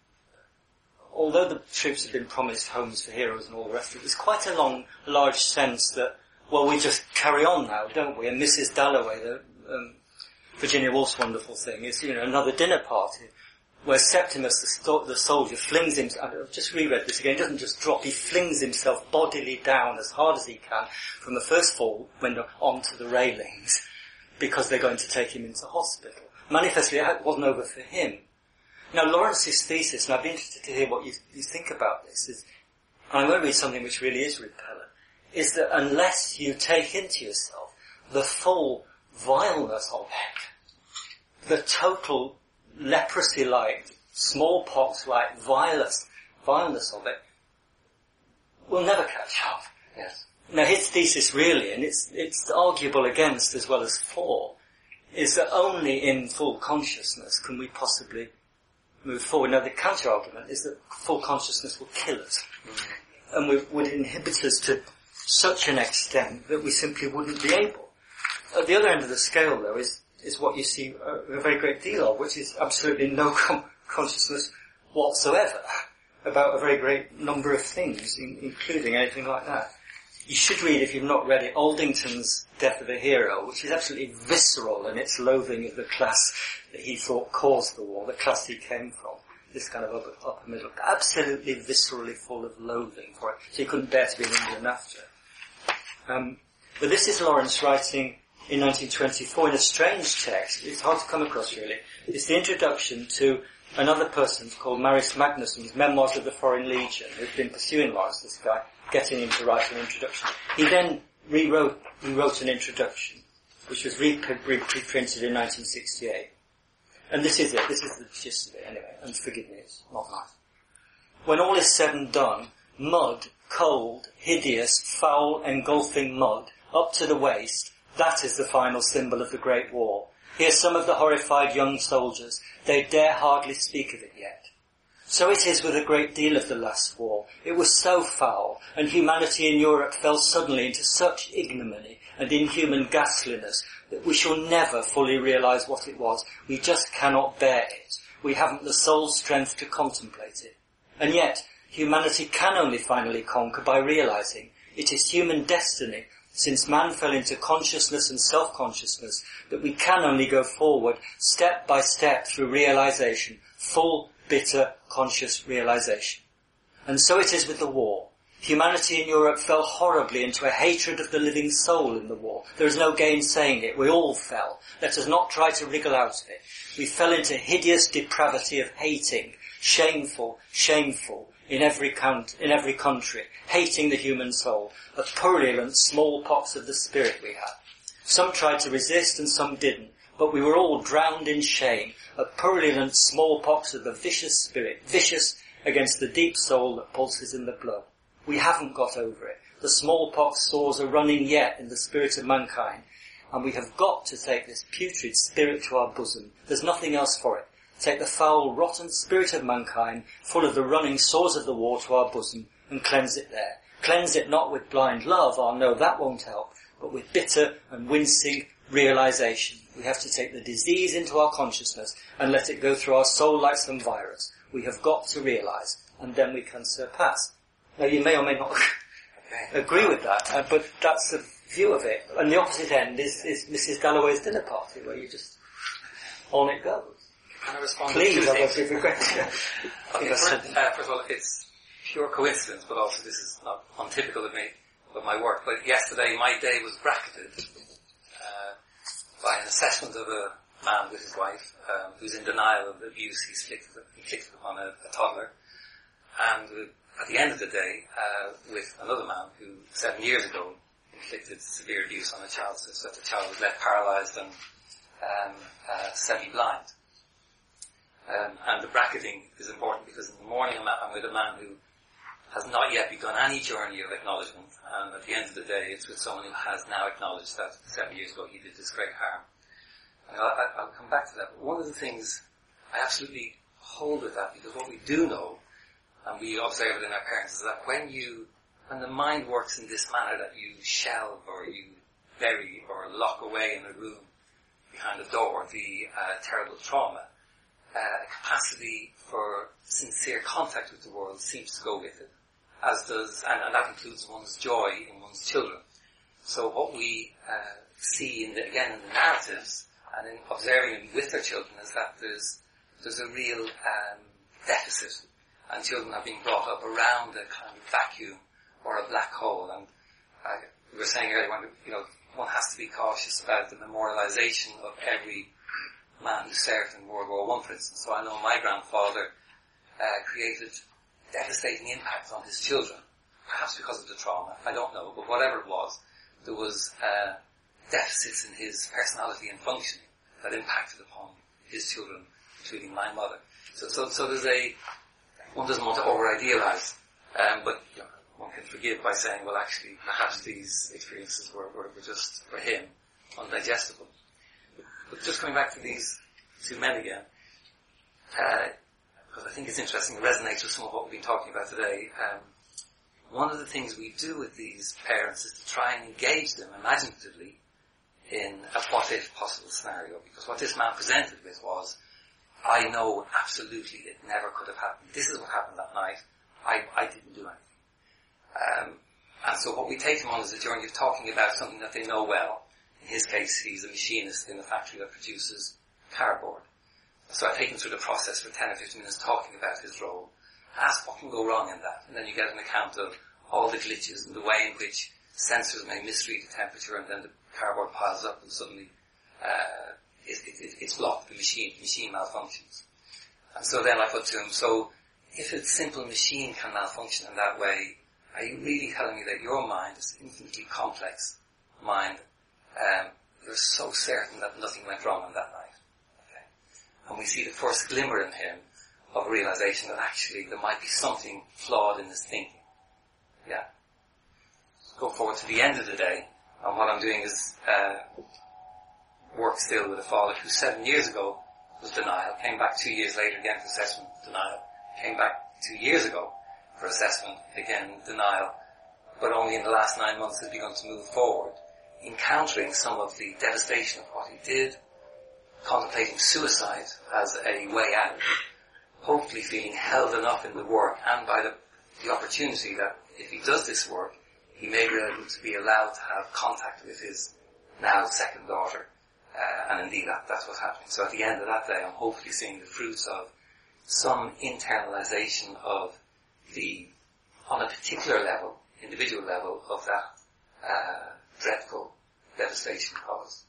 although the troops had been promised homes for heroes and all the rest of it, there's quite a long, large sense that, well, we just carry on now, don't we? And Missus Dalloway, the, um, Virginia Woolf's wonderful thing is, you know, another dinner party where Septimus, the, sto- the soldier, flings himself, I've just reread this again, he doesn't just drop, he flings himself bodily down as hard as he can from the first floor window onto the railings because they're going to take him into hospital. Manifestly, it wasn't over for him. Now, Lawrence's thesis, and I'd be interested to hear what you, you think about this, is, and I'm going to read something which really is repellent, is that unless you take into yourself the full vileness of it, the total leprosy-like, smallpox-like violence, violence of it, will never catch up. Yes. Now his thesis really, and it's, it's arguable against as well as for, is that only in full consciousness can we possibly move forward. Now the counter-argument is that full consciousness will kill us. Mm-hmm. And we, would inhibit us to such an extent that we simply wouldn't be able. At the other end of the scale, though, is is what you see a, a very great deal of, which is absolutely no com- consciousness whatsoever about a very great number of things, in, including anything like that. You should read, if you've not read it, Aldington's Death of a Hero, which is absolutely visceral in its loathing of the class that he thought caused the war, the class he came from, this kind of upper, upper middle, absolutely viscerally full of loathing for it, so he couldn't bear to be in England after. Um, but this is Lawrence writing in nineteen twenty-four in a strange text. It's hard to come across really. It's the introduction to another person called Marius Magnussen's Memoirs of the Foreign Legion, who's been pursuing Lawrence, this guy, getting him to write an introduction. He then rewrote, rewrote an introduction, which was reprinted in nineteen sixty-eight. And this is it, this is the gist of it anyway, and forgive me, it's not nice. When all is said and done, mud, cold, hideous, foul, engulfing mud, up to the waist, that is the final symbol of the Great War. Hear some of the horrified young soldiers. They dare hardly speak of it yet. So it is with a great deal of the last war. It was so foul, and humanity in Europe fell suddenly into such ignominy and inhuman ghastliness that we shall never fully realise what it was. We just cannot bear it. We haven't the soul strength to contemplate it. And yet, humanity can only finally conquer by realising it is human destiny, since man fell into consciousness and self-consciousness, that we can only go forward step by step through realisation, full, bitter, conscious realisation. And so it is with the war. Humanity in Europe fell horribly into a hatred of the living soul in the war. There is no gainsaying it. We all fell. Let us not try to wriggle out of it. We fell into hideous depravity of hating, shameful, shameful, in every count, in every country, hating the human soul, a purulent smallpox of the spirit we had. Some tried to resist and some didn't, but we were all drowned in shame, a purulent smallpox of the vicious spirit, vicious against the deep soul that pulses in the blood. We haven't got over it. The smallpox sores are running yet in the spirit of mankind, and we have got to take this putrid spirit to our bosom. There's nothing else for it. Take the foul, rotten spirit of mankind, full of the running sores of the war, to our bosom, and cleanse it there. Cleanse it not with blind love, oh no, that won't help, but with bitter and wincing realisation. We have to take the disease into our consciousnness and let it go through our soul like some virus. We have got to realise, and then we can surpass. Now you may or may not okay. agree with that, uh, but that's the view of it. And the opposite end is, is Missus Dalloway's dinner party, where you just, on it goes. Can I respond Please, to I want to regret okay, first, uh, first of all, it's pure coincidence, but also this is not untypical of me, of my work. But yesterday, my day was bracketed uh, by an assessment of a man with his wife um, who's in denial of the abuse he's inflicted, inflicted upon a, a toddler. And uh, at the end of the day, uh, with another man who seven years ago inflicted severe abuse on a child, so that the child was left paralysed and um, uh, semi-blind. Um, and the bracketing is important because in the morning I'm, I'm with a man who has not yet begun any journey of acknowledgement, and at the end of the day it's with someone who has now acknowledged that seven years ago he did this great harm. And I'll, I'll come back to that. But one of the things I absolutely hold with that, because what we do know, and we observe it in our parents, is that when you, when the mind works in this manner, that you shelve or you bury or lock away in a room behind a door the uh, terrible trauma, Uh, a capacity for sincere contact with the world seems to go with it, as does, and, and that includes one's joy in one's children. So what we uh, see, in the, again, in the narratives and in observing them with their children is that there's there's a real um, deficit, and children are being brought up around a kind of vacuum or a black hole. And uh, we were saying earlier, when, you know, one has to be cautious about the memorialization of every man who served in World War One, for instance. So I know my grandfather uh, created devastating impacts on his children, perhaps because of the trauma, I don't know, but whatever it was, there was uh, deficits in his personality and functioning that impacted upon his children, including my mother. So, so, so there's a, one doesn't want to over-idealize, um, but you know, one can forgive by saying, well, actually, perhaps these experiences were, were, were just, for him, undigestible. But, but just coming back to these two men again, uh, because I think it's interesting, it resonates with some of what we've been talking about today. Um, one of the things we do with these parents is to try and engage them imaginatively in a what-if possible scenario, because what this man presented with was, I know absolutely it never could have happened. This is what happened that night. I, I didn't do anything. Um, and so what we take them on is a journey of talking about something that they know well. In his case, he's a machinist in a factory that produces cardboard. So I take him through the process for ten or fifteen minutes talking about his role. Ask what can go wrong in that. And then you get an account of all the glitches and the way in which sensors may misread the temperature, and then the cardboard piles up and suddenly uh, it, it, it's blocked. The machine, the machine malfunctions. And so then I put to him, so if a simple machine can malfunction in that way, are you really telling me that your mind is an infinitely complex mind? Um, you're so certain that nothing went wrong on that night. Okay. And we see the first glimmer in him of realization that actually there might be something flawed in his thinking. Yeah. Go forward to the end of the day, and what I'm doing is uh, work still with a father who seven years ago was denial, came back two years later again for assessment, denial, came back two years ago for assessment, again denial, but only in the last nine months has begun to move forward, encountering some of the devastation of what he did, contemplating suicide as a way out, hopefully feeling held enough in the work and by the, the opportunity that if he does this work, he may be able to be allowed to have contact with his now second daughter. Uh, and indeed that, that's what's happening. So at the end of that day, I'm hopefully seeing the fruits of some internalization of the, on a particular level, individual level, of that uh, dreadful devastation caused.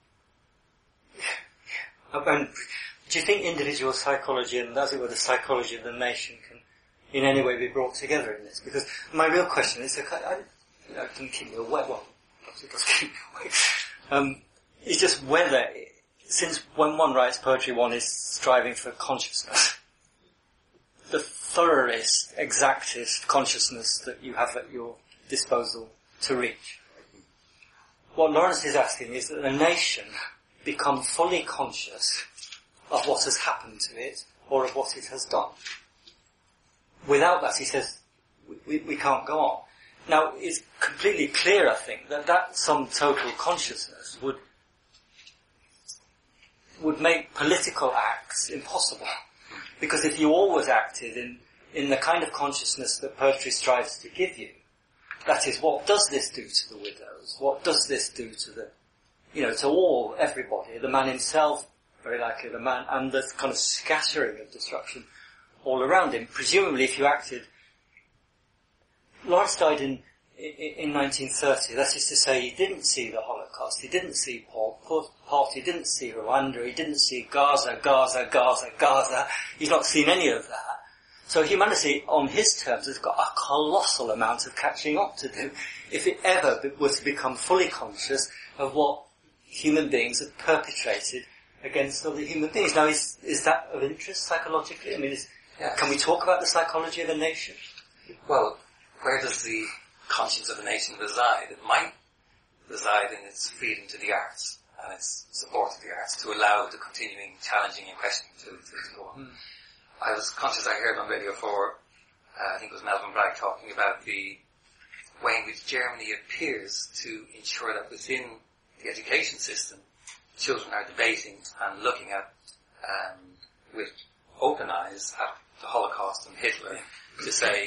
And do you think individual psychology and, as it were, the psychology of the nation can in any way be brought together in this? Because my real question is, I, I can keep me away, well, it does keep me away, um, it's just whether, since when one writes poetry, one is striving for consciousness, the thoroughest, exactest consciousness that you have at your disposal to reach. What Lawrence is asking is that the nation become fully conscious of what has happened to it, or of what it has done. Without that, he says, we, we can't go on. Now, it's completely clear, I think, that that sum total consciousness would would make political acts impossible. Because if you always acted in, in the kind of consciousness that poetry strives to give you, that is, what does this do to the widows? What does this do to the, you know, to all, everybody, the man himself, very likely the man, and the kind of scattering of destruction all around him. Presumably, if you acted, Lawrence died in, in, in nineteen thirty, that is to say, he didn't see the Holocaust, he didn't see Pol Pot, he didn't see Rwanda, he didn't see Gaza, Gaza, Gaza, Gaza, he's not seen any of that. So humanity, on his terms, has got a colossal amount of catching up to do, if it ever were to become fully conscious of what human beings have perpetrated against other human beings. Now, is is that of interest psychologically? I mean, is, yes. Can we talk about the psychology of a nation? Well, where does the conscience of a nation reside? It might reside in its freedom to the arts and its support of the arts to allow the continuing challenging and questioning to, to, to go on. Mm. I was conscious, I heard on Radio four, uh, I think it was Melvin Bragg talking about the way in which Germany appears to ensure that within the education system, children are debating and looking at, um, with open eyes at the Holocaust and Hitler to say,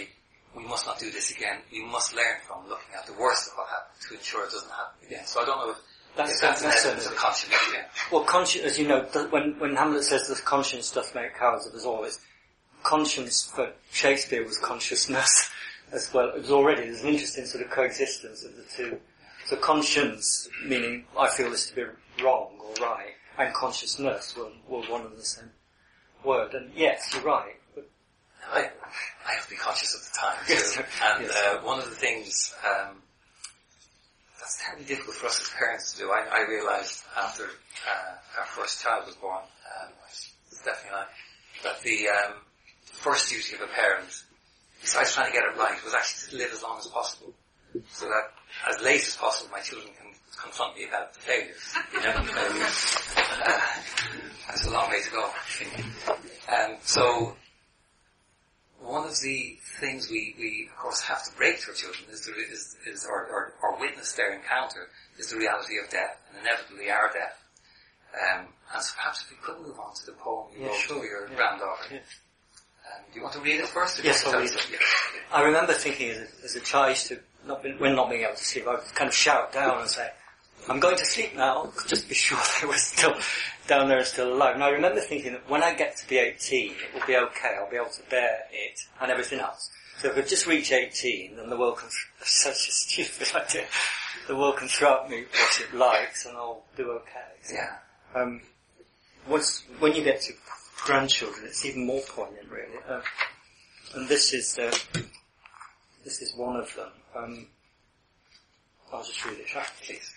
we must not do this again. We must learn from looking at the worst of what happened to ensure it doesn't happen again. So I don't know if that's, if that's, that's an evidence of conscience. Yeah. Well, conscience, as you know, when, when Hamlet says that conscience doth make cowards of us all, it's conscience for Shakespeare was consciousness as well. It was already, there's an interesting sort of coexistence of the two. So conscience, meaning I feel this to be wrong or right, and consciousness were, were one and the same word. And yes, you're right. But I, I have to be conscious of the time too. Yes, and yes. uh, one of the things um, that's terribly difficult for us as parents to do, I, I realised after uh, our first child was born, um, Stephanie and I, that the um, first duty of a parent, besides trying to get it right, was actually to live as long as possible. So that as late as possible my children can confront me about the failures. You know? um, uh, that's a long way to go, I think. Um, so one of the things we, we of course have to break to our children is, the, is, is or, or, or witness their encounter is the reality of death, and inevitably our death. Um, and so perhaps if we could move on to the poem you yeah, wrote sure. for your yeah. granddaughter. Yeah. Um, do you want to read it first? Or Yes, do you I'll want read to it. tell us? Yeah. I remember thinking as a, as a child, I used to, not been, when not being able to sleep, I would kind of shout down and say, I'm going to sleep now, just to be sure they were still down there and still alive. And I remember thinking that when I get to be eighteen, it will be okay, I'll be able to bear it and everything else. So if I just reach eighteen, then the world can, that's such a stupid idea, the world can throw at me what it likes and I'll do okay. So, Yeah. um, once, when you get to grandchildren, it's even more poignant really. Uh, and this is, uh, this is one of them. Um, I'll just read it, shall I? Please.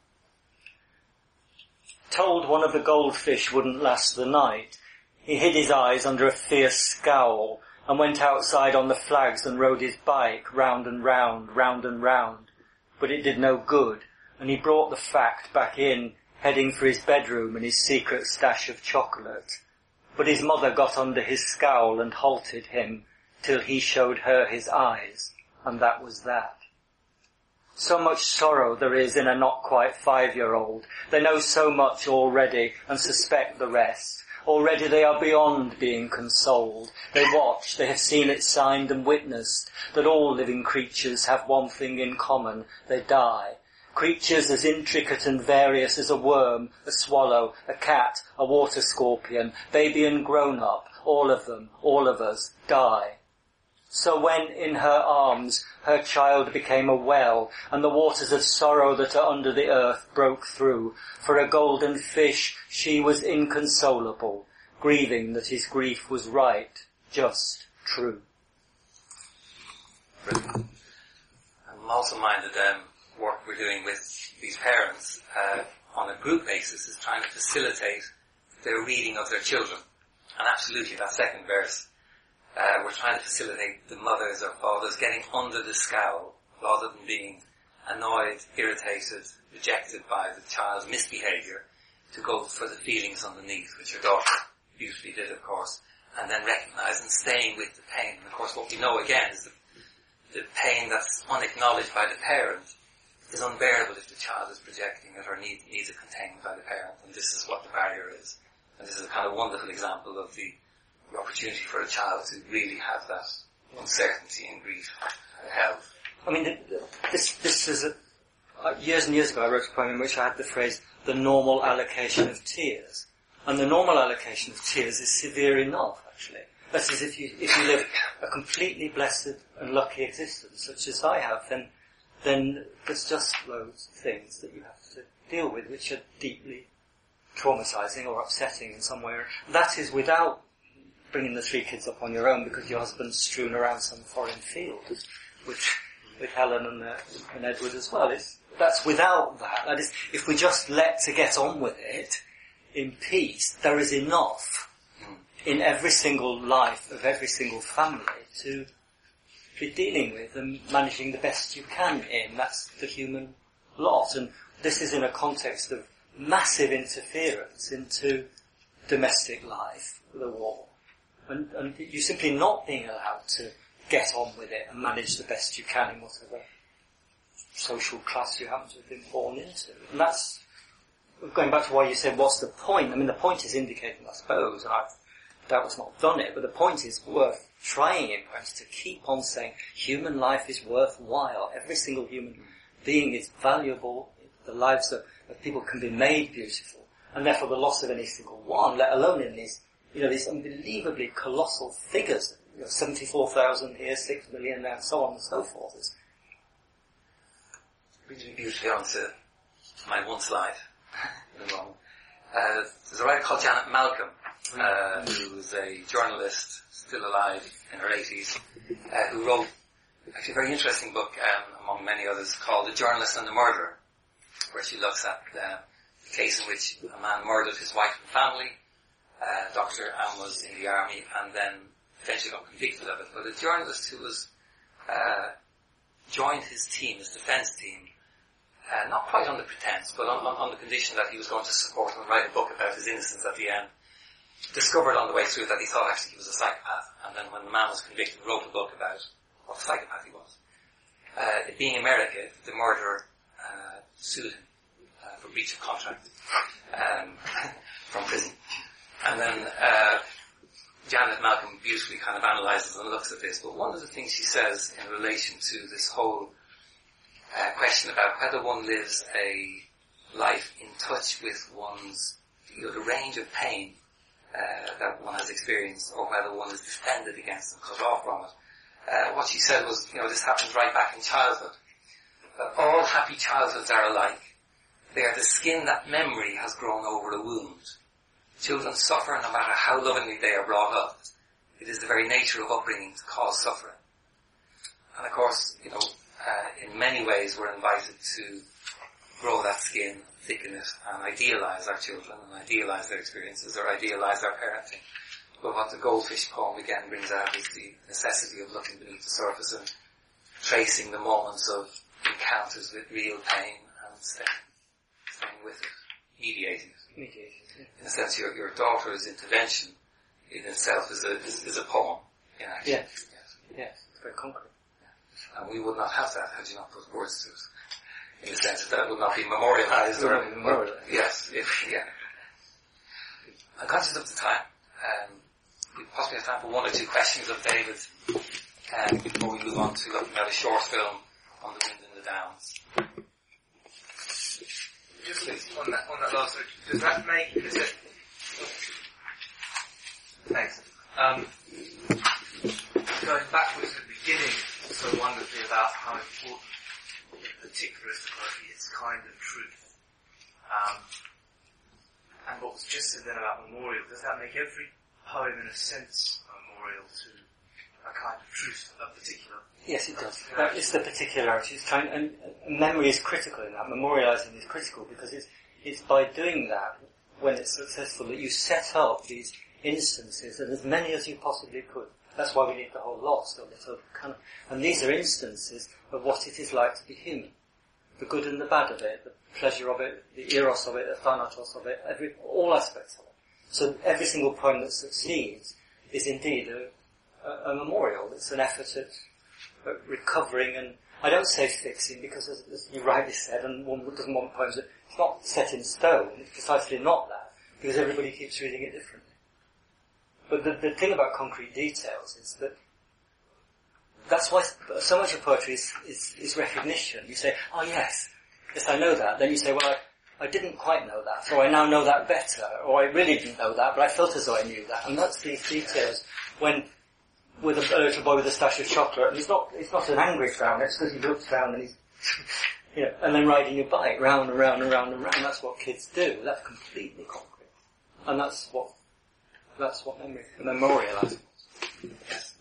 Told one of the goldfish wouldn't last the night. He hid his eyes under a fierce scowl and went outside on the flags and rode his bike round and round, round and round. But it did no good, and he brought the fact back in, heading for his bedroom and his secret stash of chocolate. But his mother got under his scowl and halted him till he showed her his eyes, and that was that. So much sorrow there is in a not quite five-year-old. They know so much already and suspect the rest. Already they are beyond being consoled. They watch, they have seen it signed and witnessed, that all living creatures have one thing in common, they die. Creatures as intricate and various as a worm, a swallow, a cat, a water scorpion, baby and grown-up, all of them, all of us, die. So when in her arms her child became a well, and the waters of sorrow that are under the earth broke through, for a golden fish she was inconsolable, grieving that his grief was right, just, true. Brilliant. I'm also minded um, work we're doing with these parents uh, on a group basis is trying to facilitate their reading of their children. And absolutely that second verse, Uh, we're trying to facilitate the mothers or fathers getting under the scowl rather than being annoyed, irritated, rejected by the child's misbehaviour, to go for the feelings underneath, which your daughter beautifully did, of course, and then recognise and staying with the pain. And of course what we know again is that the pain that's unacknowledged by the parent is unbearable if the child is projecting it or need, needs it contained by the parent, and this is what the barrier is. And this is a kind of wonderful example of the the opportunity for a child to really have that uncertainty and grief held. I mean, this this is a, uh, years and years ago I wrote a poem in which I had the phrase, the normal allocation of tears. And the normal allocation of tears is severe enough, actually. That is, if you, if you live a completely blessed and lucky existence, such as I have, then, then there's just loads of things that you have to deal with which are deeply traumatizing or upsetting in some way. That is without bringing the three kids up on your own because your husband's strewn around some foreign field, which with Helen and, uh, and Edward as well. It's, that's without that. That is, if we just let to get on with it in peace, there is enough in every single life of every single family to be dealing with and managing the best you can in. That's the human lot. And this is in a context of massive interference into domestic life, the war. And, and you're simply not being allowed to get on with it and manage the best you can in whatever social class you happen to have been born into. And that's, going back to why you said, what's the point? I mean, the point is indicating, I suppose, and I've doubt was not done it, but the point is worth trying in practice to keep on saying human life is worthwhile. Every single human being is valuable. The lives of, of people can be made beautiful, and therefore the loss of any single one, let alone in these, you know, these unbelievably colossal figures, you know, seventy-four thousand here, six million there, and so on and so forth. It's brings me beautifully on to my one slide. uh, there's a writer called Janet Malcolm, uh, who was a journalist, still alive in her eighties, uh, who wrote actually a very interesting book, um, among many others, called The Journalist and the Murderer, where she looks at uh, the case in which a man murdered his wife and family, uh, doctor, and was in the army, and then eventually got convicted of it. But a journalist who was uh, joined his team, his defence team, uh, not quite on the pretense, but on, on, on the condition that he was going to support and write a book about his innocence at the end, discovered on the way through that he thought actually he was a psychopath, and then when the man was convicted, wrote a book about what a psychopath he was. Uh, it being America, the murderer uh, sued him uh, for breach of contract um, from prison. And then uh, Janet Malcolm beautifully kind of analyses and looks at this, but one of the things she says in relation to this whole uh, question about whether one lives a life in touch with one's, you know, the range of pain uh, that one has experienced, or whether one is defended against and cut off from it. Uh, what she said was, you know, this happens right back in childhood. Uh, all happy childhoods are alike. They are the skin that memory has grown over a wound. Children suffer no matter how lovingly they are brought up. It is the very nature of upbringing to cause suffering. And of course, you know, uh, in many ways we're invited to grow that skin, thicken it, and idealise our children, and idealise their experiences, or idealise our parenting. But what the Goldfish poem again brings out is the necessity of looking beneath the surface and tracing the moments of encounters with real pain and staying, staying with it, mediating it. mediated. Yeah. In a sense, your, your daughter's intervention in itself is a, is, is a poem in action. Yes. Yes. Yes. It's very concrete. Yeah. And we would not have that had you not put words to it. In the sense that it would not be memorialised or, or, yes, if, yeah. I'm conscious of the time. Um, we possibly have time for one or two questions of David um, before we move on to looking at a short film on the wind and the downs. Just on that, on that last one, does that make, is it, thanks, um, going backwards at the beginning so wonderfully about how important the particularist of poetry is kind of truth, um, and what was just said then about memorial, does that make every poem in a sense a memorial to a kind of truth, a particular? Yes, it does. That is the particularity. It's trying, and memory is critical in that. Memorialising is critical because it's it's by doing that, when it's successful, that you set up these instances, and as many as you possibly could. That's why we need the whole lot, so little kind of, and these are instances of what it is like to be human. The good and the bad of it, the pleasure of it, the eros of it, the thanatos of it, every, all aspects of it. So every single poem that succeeds is indeed a, a, a memorial. It's an effort at, at recovering, and I don't say fixing because, as, as you rightly said, and one doesn't want poems that it's not set in stone. It's precisely not that, because everybody keeps reading it differently. But the, the thing about concrete details is that that's why so much of poetry is, is, is recognition. You say, oh yes, yes I know that. Then you say, well I, I didn't quite know that, so I now know that better. Or I really didn't know that, but I felt as though I knew that. And that's these details when, with a, a little boy with a stash of chocolate, and he's not, it's not an angry frown, it's because he looks down and he's, you know, and then riding your bike round and round and round and round. That's what kids do. That's completely concrete. And that's what, that's what memory, memorialising. Yes.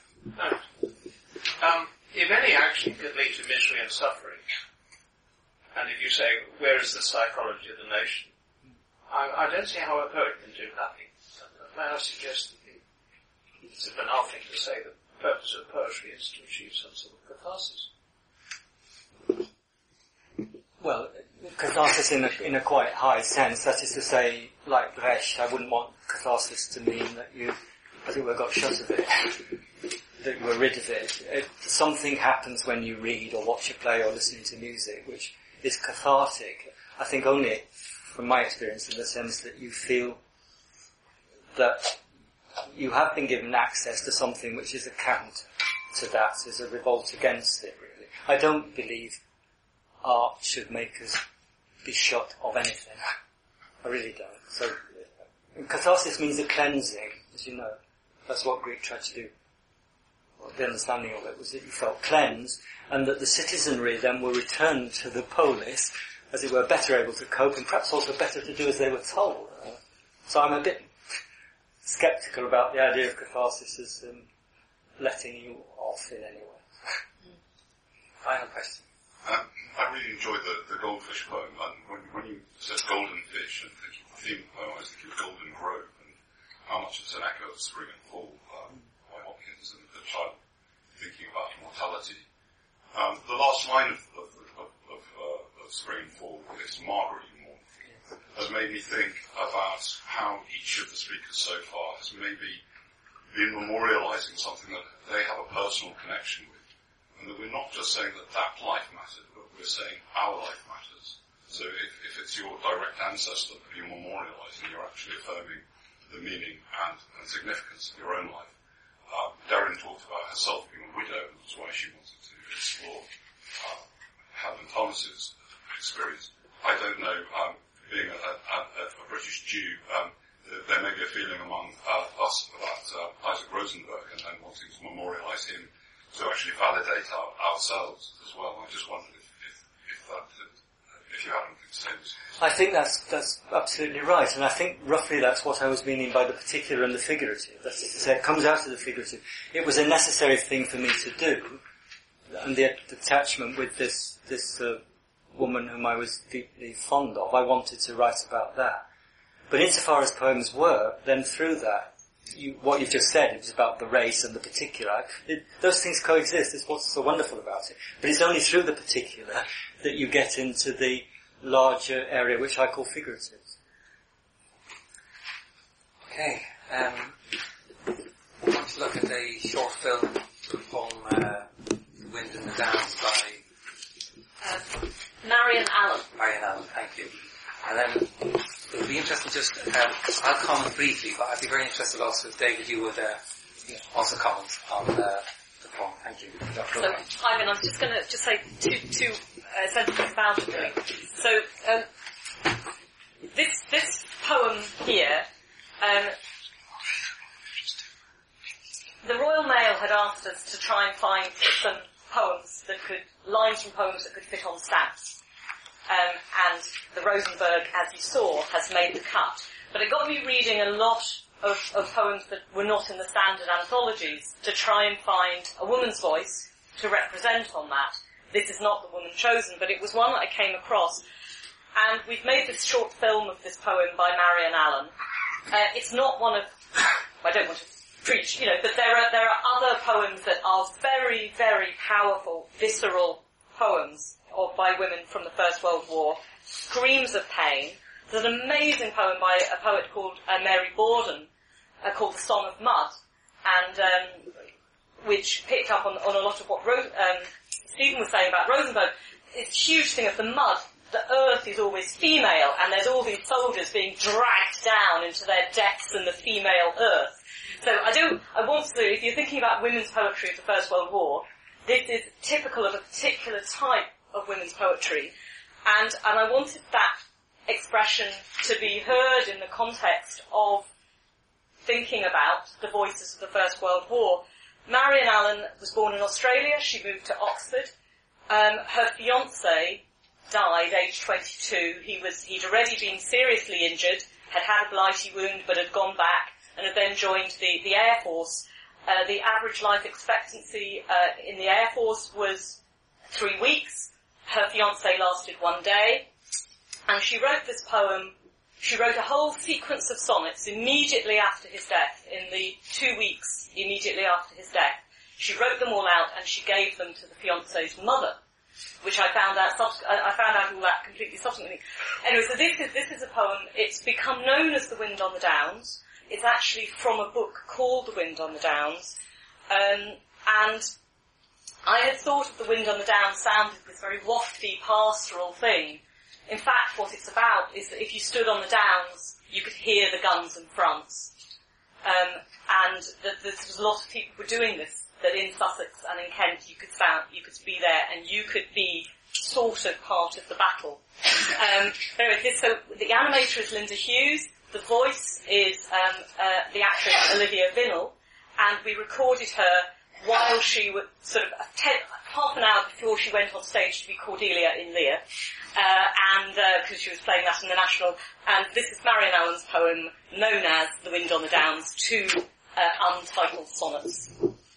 Um, if any action can lead to misery and suffering, and if you say, where is the psychology of the nation, I, I don't see how a poet can do nothing. May I suggest that it's a banal thing to say that the purpose of poetry is to achieve some sort of catharsis. Well, catharsis in a, in a quite high sense, that is to say, like Brecht, I wouldn't want catharsis to mean that you, as it were, got shut of it, that you were rid of it. it. Something happens when you read or watch a play or listen to music, which is cathartic. I think only from my experience in the sense that you feel that you have been given access to something which is a counter to that, is a revolt against it, really. I don't believe art should make us be shut of anything. I really don't. So, catharsis means a cleansing, as you know. That's what Greek tried to do. Well, the understanding of it was that you felt cleansed, and that the citizenry then were returned to the polis, as it were, better able to cope, and perhaps also better to do as they were told. Uh, so I'm a bit sceptical about the idea of catharsis as um, letting you off in any way. Final question. Um, I really enjoyed the, the goldfish poem, and when, when you said golden fish, and thinking of the theme of the poem, I was thinking of Golden Grove, and how much it's an echo of Spring and Fall um, by Hopkins, and the child thinking about mortality. Um, the last line of, of, of, of, uh, of Spring and Fall, it's Margaret you mourn, has made me think about how each of the speakers so far has maybe been memorialising something that they have a personal connection with. And that we're not just saying that that life mattered, but we're saying our life matters. So if, if it's your direct ancestor that you're memorialising, you're actually affirming the meaning and, and significance of your own life. Uh, Darren talked about herself being a widow, and that's why she wanted to explore uh, Helen Thomas's experience. I don't know, um, being a, a, a, a British Jew, um, there may be a feeling among uh, us about uh, Isaac Rosenberg, and then wanting to memorialise him to actually validate our, ourselves as well. I just wondered if, if, if that, if you had anything to say. I think that's that's absolutely right, and I think roughly that's what I was meaning by the particular and the figurative. That's to say, it comes out of the figurative. It was a necessary thing for me to do, and the attachment with this this uh, woman whom I was deeply fond of, I wanted to write about that. But insofar as poems were, then through that, You, what you've just said, it was about the race and the particular. It, those things coexist. It's what's so wonderful about it. But it's only through the particular that you get into the larger area, which I call figurative. Okay. Um, let's look at a short film from uh, The Wind in the Downs by Um, Marion Allen. Marion Allen. Thank you. And then it would be interesting just, um, I'll comment briefly, but I'd be very interested also if David, you would uh, also comment on uh, the poem. Thank you. So, Ivan, I was just going to just say two, two uh, sentences about it. Really. So, um, this this poem here, um, the Royal Mail had asked us to try and find some poems that could, lines from poems that could fit on stamps. Um, and the Rosenberg, as you saw, has made the cut. But it got me reading a lot of, of poems that were not in the standard anthologies to try and find a woman's voice to represent on that. This is not the woman chosen, but it was one that I came across. And we've made this short film of this poem by Marion Allen. Uh, it's not one of, I don't want to preach, you know, but there are, there are other poems that are very, very powerful, visceral poems or by women from the First World War, screams of pain. There's an amazing poem by a poet called uh, Mary Borden, uh, called The Song of Mud, and um, which picked up on, on a lot of what Ro- um, Stephen was saying about Rosenberg. It's a huge thing of the mud. The earth is always female, and there's all these soldiers being dragged down into their deaths in the female earth. So I do, I want to, if you're thinking about women's poetry of the First World War, this is typical of a particular type of women's poetry, and and I wanted that expression to be heard in the context of thinking about the voices of the First World War. Marion Allen was born in Australia. She moved to Oxford. Um, her fiancé died aged twenty-two. He was he'd already been seriously injured, had had a blighty wound, but had gone back and had then joined the the Air Force. Uh, the average life expectancy uh, in the Air Force was three weeks. Her fiancé lasted one day. And she wrote this poem, she wrote a whole sequence of sonnets immediately after his death, in the two weeks immediately after his death. She wrote them all out and she gave them to the fiancé's mother, which I found out, subs- I found out all that completely subsequently. Anyway, so this is, this is a poem, it's become known as The Wind on the Downs. It's actually from a book called The Wind on the Downs. Um, and I had thought of The Wind on the Downs sounded this very wafty, pastoral thing. In fact, what it's about is that if you stood on the downs, you could hear the guns and fronts. Um, and that there's a lot of people were doing this, that in Sussex and in Kent you could stand, you could be there and you could be sort of part of the battle. Um, but anyway, this, so the animator is Linda Hughes, the voice is um, uh, the actress Olivia Vinnell, and we recorded her while she was sort of a ten, half an hour before she went on stage to be Cordelia in Lear, uh, and because uh, she was playing that in the National. And this is Marion Allen's poem known as The Wind on the Downs, two uh, untitled sonnets.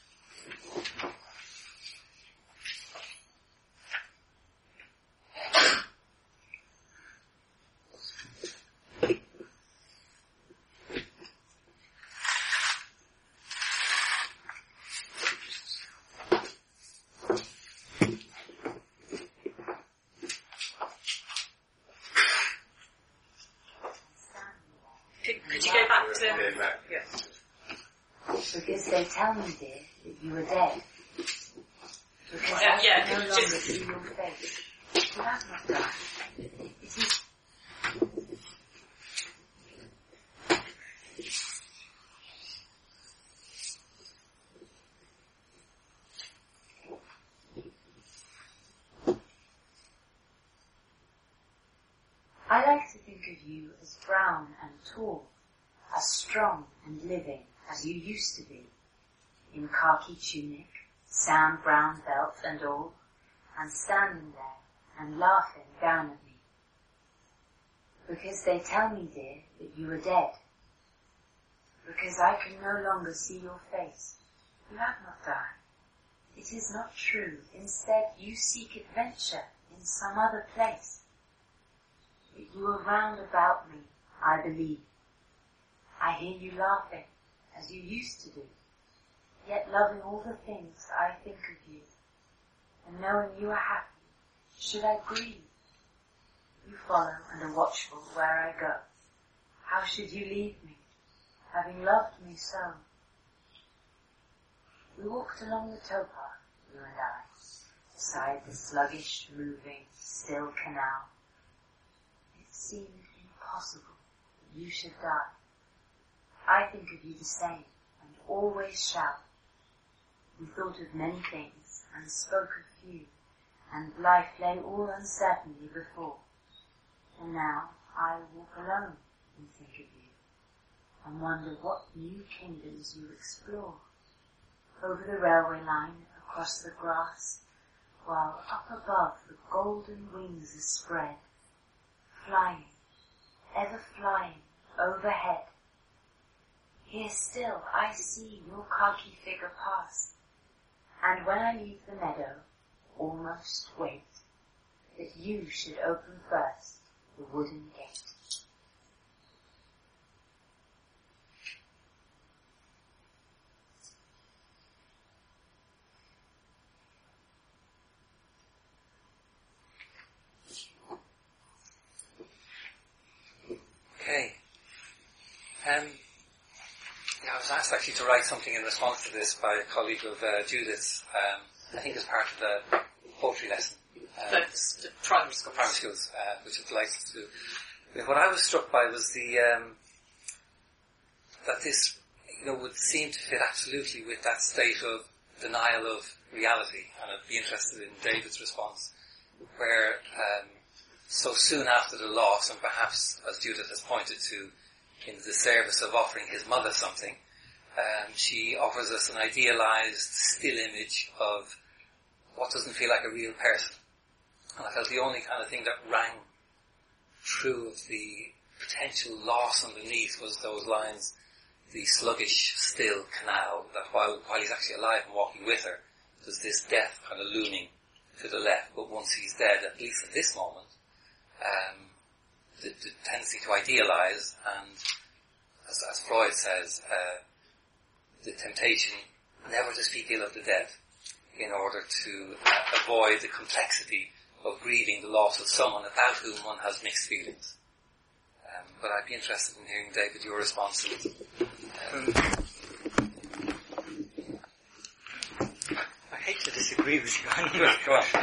Could you go back to... Yeah. Because they tell me, dear, that you are dead. Because Uh, I yeah, can no just- longer see your face. You have not died. It is... I like to think of you as brown and tall, as strong and living as you used to be, in khaki tunic, sand brown belt and all, and standing there and laughing down at me. Because they tell me, dear, that you are dead. Because I can no longer see your face. You have not died. It is not true. Instead, you seek adventure in some other place. But you are round about me, I believe. I hear you laughing, as you used to do, yet loving all the things I think of you, and knowing you are happy. Should I grieve? You follow and are watchful where I go. How should you leave me, having loved me so? We walked along the towpath, you and I, beside the sluggish, moving, still canal. It seemed impossible that you should die. I think of you the same, and always shall. We thought of many things, and spoke of few, and life lay all uncertainly before. And now I walk alone and think of you, and wonder what new kingdoms you explore. Over the railway line, across the grass, while up above the golden wings are spread, flying, ever flying, overhead. Here still I see your khaki figure pass, and when I leave the meadow, almost wait, that you should open first the wooden gate. Okay. Um, yeah, I was asked actually to write something in response to this by a colleague of uh, Judith's, um, I think as part of the poetry lesson. Um, That's the primary school. primary schools, uh, which I'm delighted to do. But what I was struck by was the, um, that this, you know, would seem to fit absolutely with that state of denial of reality, and I'd be interested in David's response, where, um, so soon after the loss, and perhaps, as Judith has pointed to, in the service of offering his mother something, um, she offers us an idealized still image of what doesn't feel like a real person. And I felt the only kind of thing that rang true of the potential loss underneath was those lines, the sluggish, still canal, that while, while he's actually alive and walking with her, there's this death kind of looming to the left, but once he's dead, at least at this moment, um, the, the tendency to idealize, and as, as Freud says, uh, the temptation never to speak ill of the dead in order to uh, avoid the complexity of grieving the loss of someone about whom one has mixed feelings. Um, but I'd be interested in hearing, David, your response. Um, I hate to disagree with you. I Good, go on.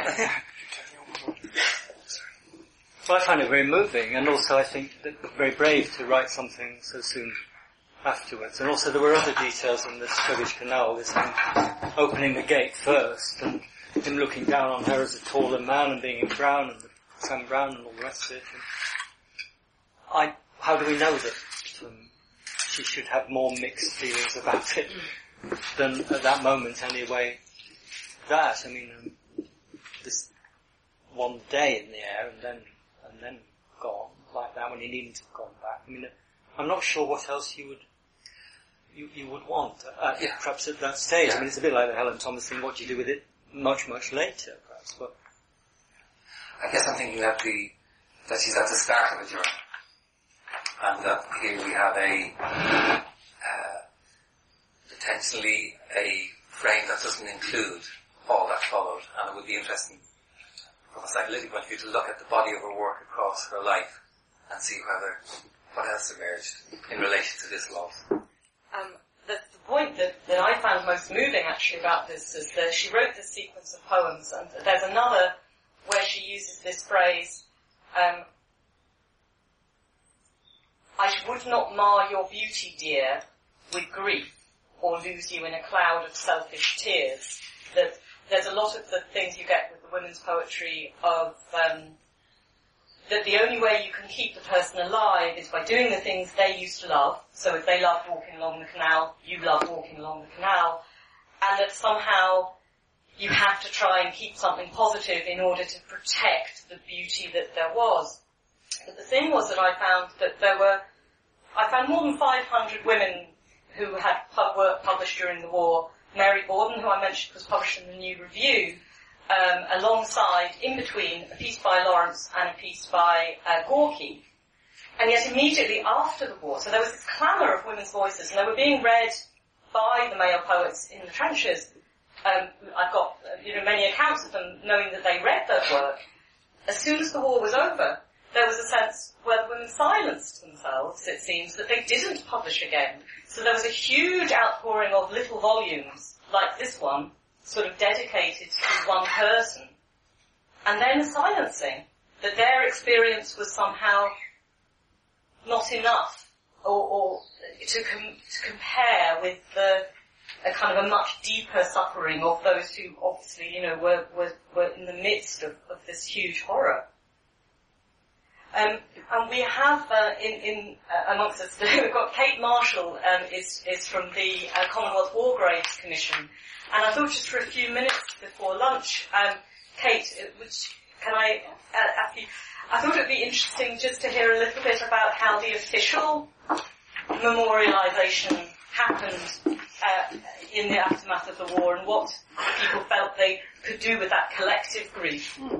Well, I find it very moving, and also I think that very brave to write something so soon afterwards. And also there were other details in the sluggish canal, this him opening the gate first, and him looking down on her as a taller man and being in brown, and Sam Brown and all the rest of it. And I, how do we know that um, she should have more mixed feelings about it than at that moment anyway? That, I mean, um, this one day in the air and then and then gone like that when he needn't have gone back. I mean, I'm not sure what else you would you you would want. Uh, yeah. Perhaps at that stage. Yeah. I mean, it's a bit like the Helen Thomas thing. What do you do with it much much later, perhaps? But I guess I'm thinking that the that she's at the start of a journey, and that here we have a uh, potentially a frame that doesn't include all that followed, and it would be interesting from a psychoanalytic point of view to look at the body of her work across her life and see whether what else emerged in relation to this loss. Um, the, the point that, that I found most moving actually about this is that she wrote this sequence of poems, and there's another where she uses this phrase, um, I would not mar your beauty, dear, with grief, or lose you in a cloud of selfish tears. That there's a lot of the things you get with the women's poetry of um, that the only way you can keep the person alive is by doing the things they used to love. So if they loved walking along the canal, you love walking along the canal. And that somehow you have to try and keep something positive in order to protect the beauty that there was. But the thing was that I found that there were, I found more than five hundred women who had pub work published during the war. Mary Borden, who I mentioned, was published in the New Review, um, alongside, in between, a piece by Lawrence and a piece by uh, Gorky. And yet immediately after the war, so there was this clamour of women's voices, and they were being read by the male poets in the trenches. Um, I've got, you know, many accounts of them knowing that they read their work. As soon as the war was over, there was a sense where the women silenced themselves, it seems, that they didn't publish again. So there was a huge outpouring of little volumes, like this one, sort of dedicated to one person, and then silencing, that their experience was somehow not enough, or, or to, com- to compare with the a kind of a much deeper suffering of those who obviously, you know, were, were, were in the midst of, of this huge horror. Um, and we have uh, in, in uh, amongst us, we've got Kate Marshall, um, is is from the uh, Commonwealth War Graves Commission, and I thought just for a few minutes before lunch, um, Kate, which can I uh, ask you? I thought it would be interesting just to hear a little bit about how the official memorialisation happened uh, in the aftermath of the war, and what people felt they could do with that collective grief. Hmm.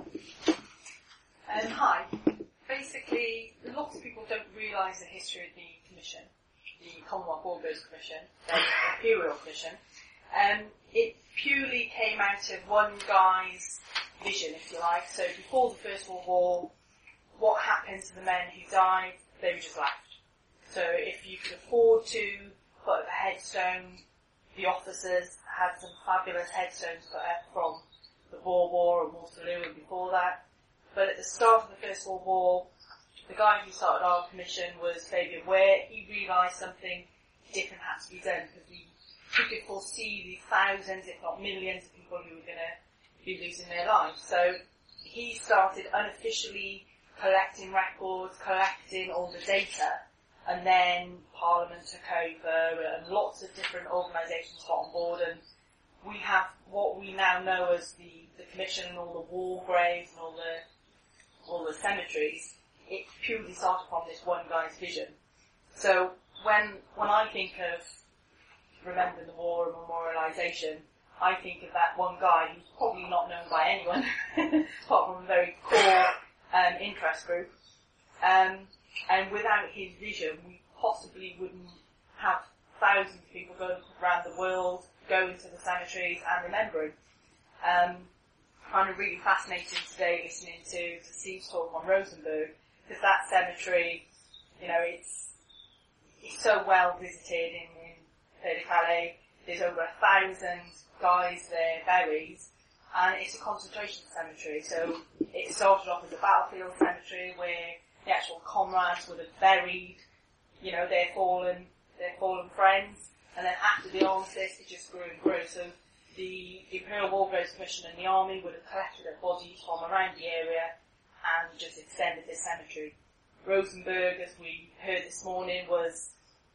Um, hi. Basically, lots of people don't realise the history of the Commission, the Commonwealth War Graves Commission, the Imperial Commission. Um, it purely came out of one guy's vision, if you like. So before the First World War, what happened to the men who died? They were just left. So if you could afford to put up a headstone, the officers had some fabulous headstones put up from the Boer War and Waterloo and before that. But at the start of the First World War, the guy who started our commission was Fabian Ware. He realised something different had to be done because we, we could foresee the thousands, if not millions, of people who were going to be losing their lives. So he started unofficially collecting records, collecting all the data, and then Parliament took over and lots of different organisations got on board, and we have what we now know as the, the Commission and all the war graves and all the all the cemeteries. It purely started from this one guy's vision. So when when I think of remembering the war and memorialisation, I think of that one guy who's probably not known by anyone, apart from a very core um, interest group. Um, and without his vision, we possibly wouldn't have thousands of people going around the world, going to the cemeteries and remembering. Um, I find it really fascinating today listening to, to Steve's talk on Rosenberg, because that cemetery, you know, it's it's so well visited in, in Pas-de-Calais. There's over a thousand guys there buried, and it's a concentration cemetery. So it started off as a battlefield cemetery where the actual comrades would have buried, you know, their fallen their fallen friends, and then after the armistice, it just grew and grew. So the Imperial War Graves Commission and the army would have collected their bodies from around the area and just extended this cemetery. Rosenberg, as we heard this morning, was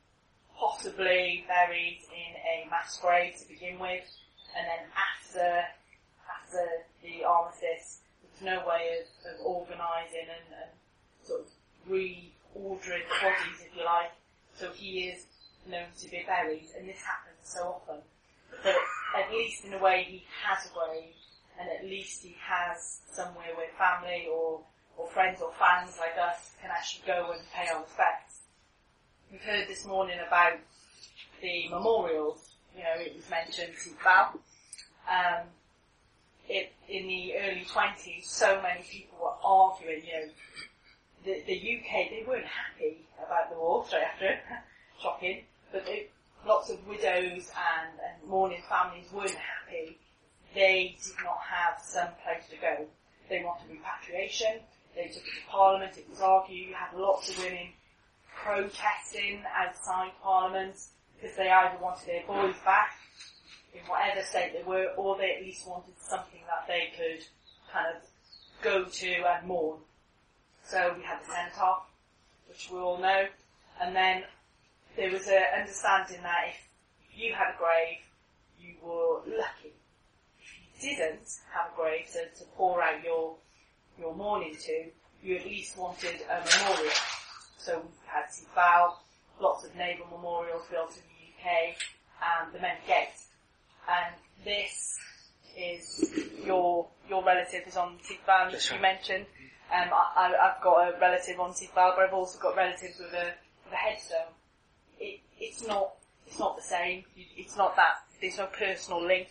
possibly buried in a mass grave to begin with, and then after after the armistice, there was no way of, of organising and, and sort of reordering the bodies, if you like. So he is known to be buried, and this happens so often that at least in a way he has a grave, and at least he has somewhere where family or or friends or fans like us can actually go and pay our respects. We've heard this morning about the memorials. You know, it was mentioned St. Val. Um, it, in the early twenties, so many people were arguing, you know, the, the U K, they weren't happy about the war straight after, shocking, but they, lots of widows and, and mourning families weren't happy. They did not have some place to go. They wanted repatriation. They took it to Parliament. It was argued. You had lots of women protesting outside Parliament because they either wanted their boys back in whatever state they were, or they at least wanted something that they could kind of go to and mourn. So we had the cenotaph, which we all know, and then there was an understanding that if you had a grave, you were lucky. If you didn't have a grave to, to pour out your your mourning to, you at least wanted a memorial. So we had Saint Val, lots of naval memorials built in the U K, and the Men Gate. And this is your your relative is on Saint Val, as you mentioned. Um, I, I've got a relative on Saint Val, but I've also got relatives with a, with a headstone. It, it's not it's not the same. It's not that. There's no personal link.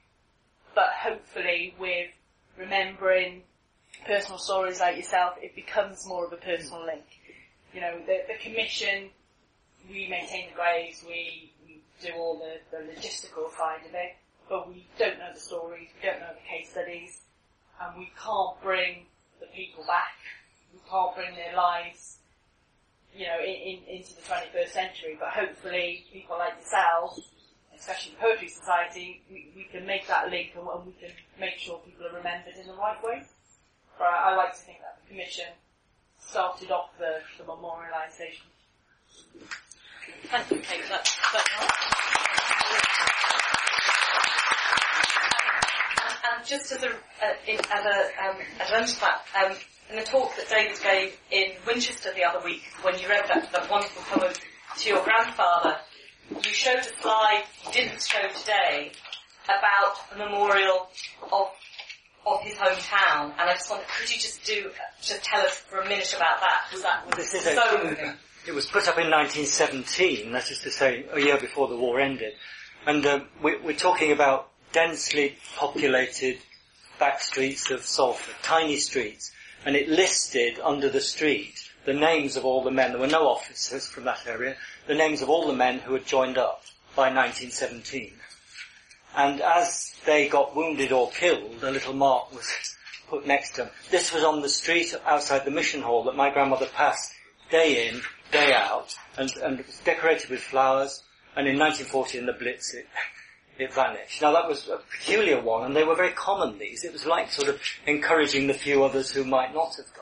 But hopefully, with remembering personal stories like yourself, it becomes more of a personal link. You know, the, the commission, we maintain the graves, we, we do all the, the logistical side of it, but we don't know the stories, we don't know the case studies, and we can't bring the people back. We can't bring their lives, you know, in, in, into the twenty-first century. But hopefully, people like yourselves, especially the Poetry Society, we, we can make that link and, and we can make sure people are remembered in the right way. But I, I like to think that the Commission started off the, the memorialisation. Thank you, Kate. That's, that's and, and just as a, uh, in, as a, um, as an fact, um, in the talk that David gave in Winchester the other week, when you read that, that wonderful poem to your grandfather, you showed a slide you didn't show today about a memorial of of his hometown, and I just wondered, could you just do, just tell us for a minute about that, because that was this is so a, moving. It was put up in nineteen seventeen, that is to say, a year before the war ended, and uh, we, we're talking about densely populated back streets of Salford, tiny streets, and it listed under the street the names of all the men, there were no officers from that area, the names of all the men who had joined up by nineteen seventeen. And as they got wounded or killed, a little mark was put next to them. This was on the street outside the mission hall that my grandmother passed day in, day out, and, and it was decorated with flowers, and in nineteen forty in the Blitz it, it vanished. Now that was a peculiar one, and they were very common, these. It was like sort of encouraging the few others who might not have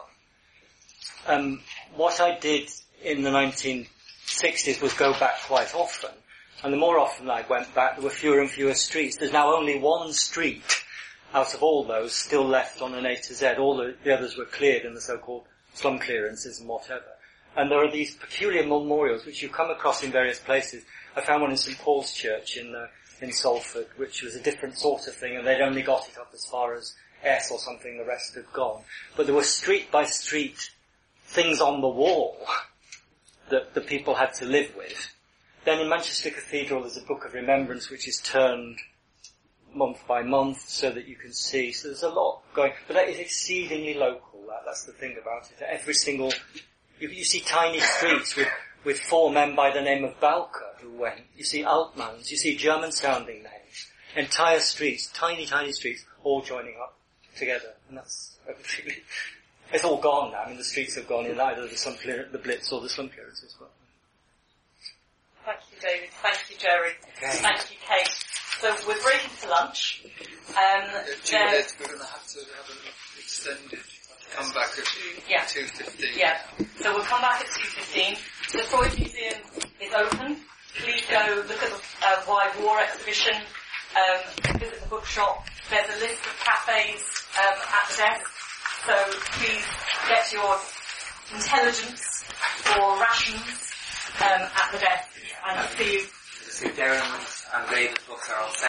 gone. Um, what I did in the nineteen sixties was go back quite often. And the more often I went back, there were fewer and fewer streets. There's now only one street out of all those still left on an A to Z. All the, the others were cleared in the so-called slum clearances and whatever. And there are these peculiar memorials which you come across in various places. I found one in St Paul's Church in uh, in Salford, which was a different sort of thing, and they'd only got it up as far as S or something, the rest had gone. But there were street by street things on the wall that the people had to live with. Then in Manchester Cathedral there's a book of remembrance which is turned month by month so that you can see. So there's a lot going, but that is exceedingly local. That, that's the thing about it. Every single, you, you see tiny streets with, with four men by the name of Balker who went. You see Altmans, you see German sounding names. Entire streets, tiny, tiny streets, all joining up together. And that's really, it's all gone now. I mean the streets have gone in either the, slum clear, the Blitz or the slum clearances. But Thank you, David. Thank you, Jerry. Okay. Thank you, Kate. So we're breaking for lunch. Um, Juliet, we're going to have to have an extended come back at yeah. two fifteen. Yeah. So we'll come back at two fifteen. The Freud Museum is open. Please go look at the uh, Why War exhibition. Um, visit the bookshop. There's a list of cafes um, at the desk. So please get your intelligence or rations um, at the desk. And see you. See Darren's and David's books are all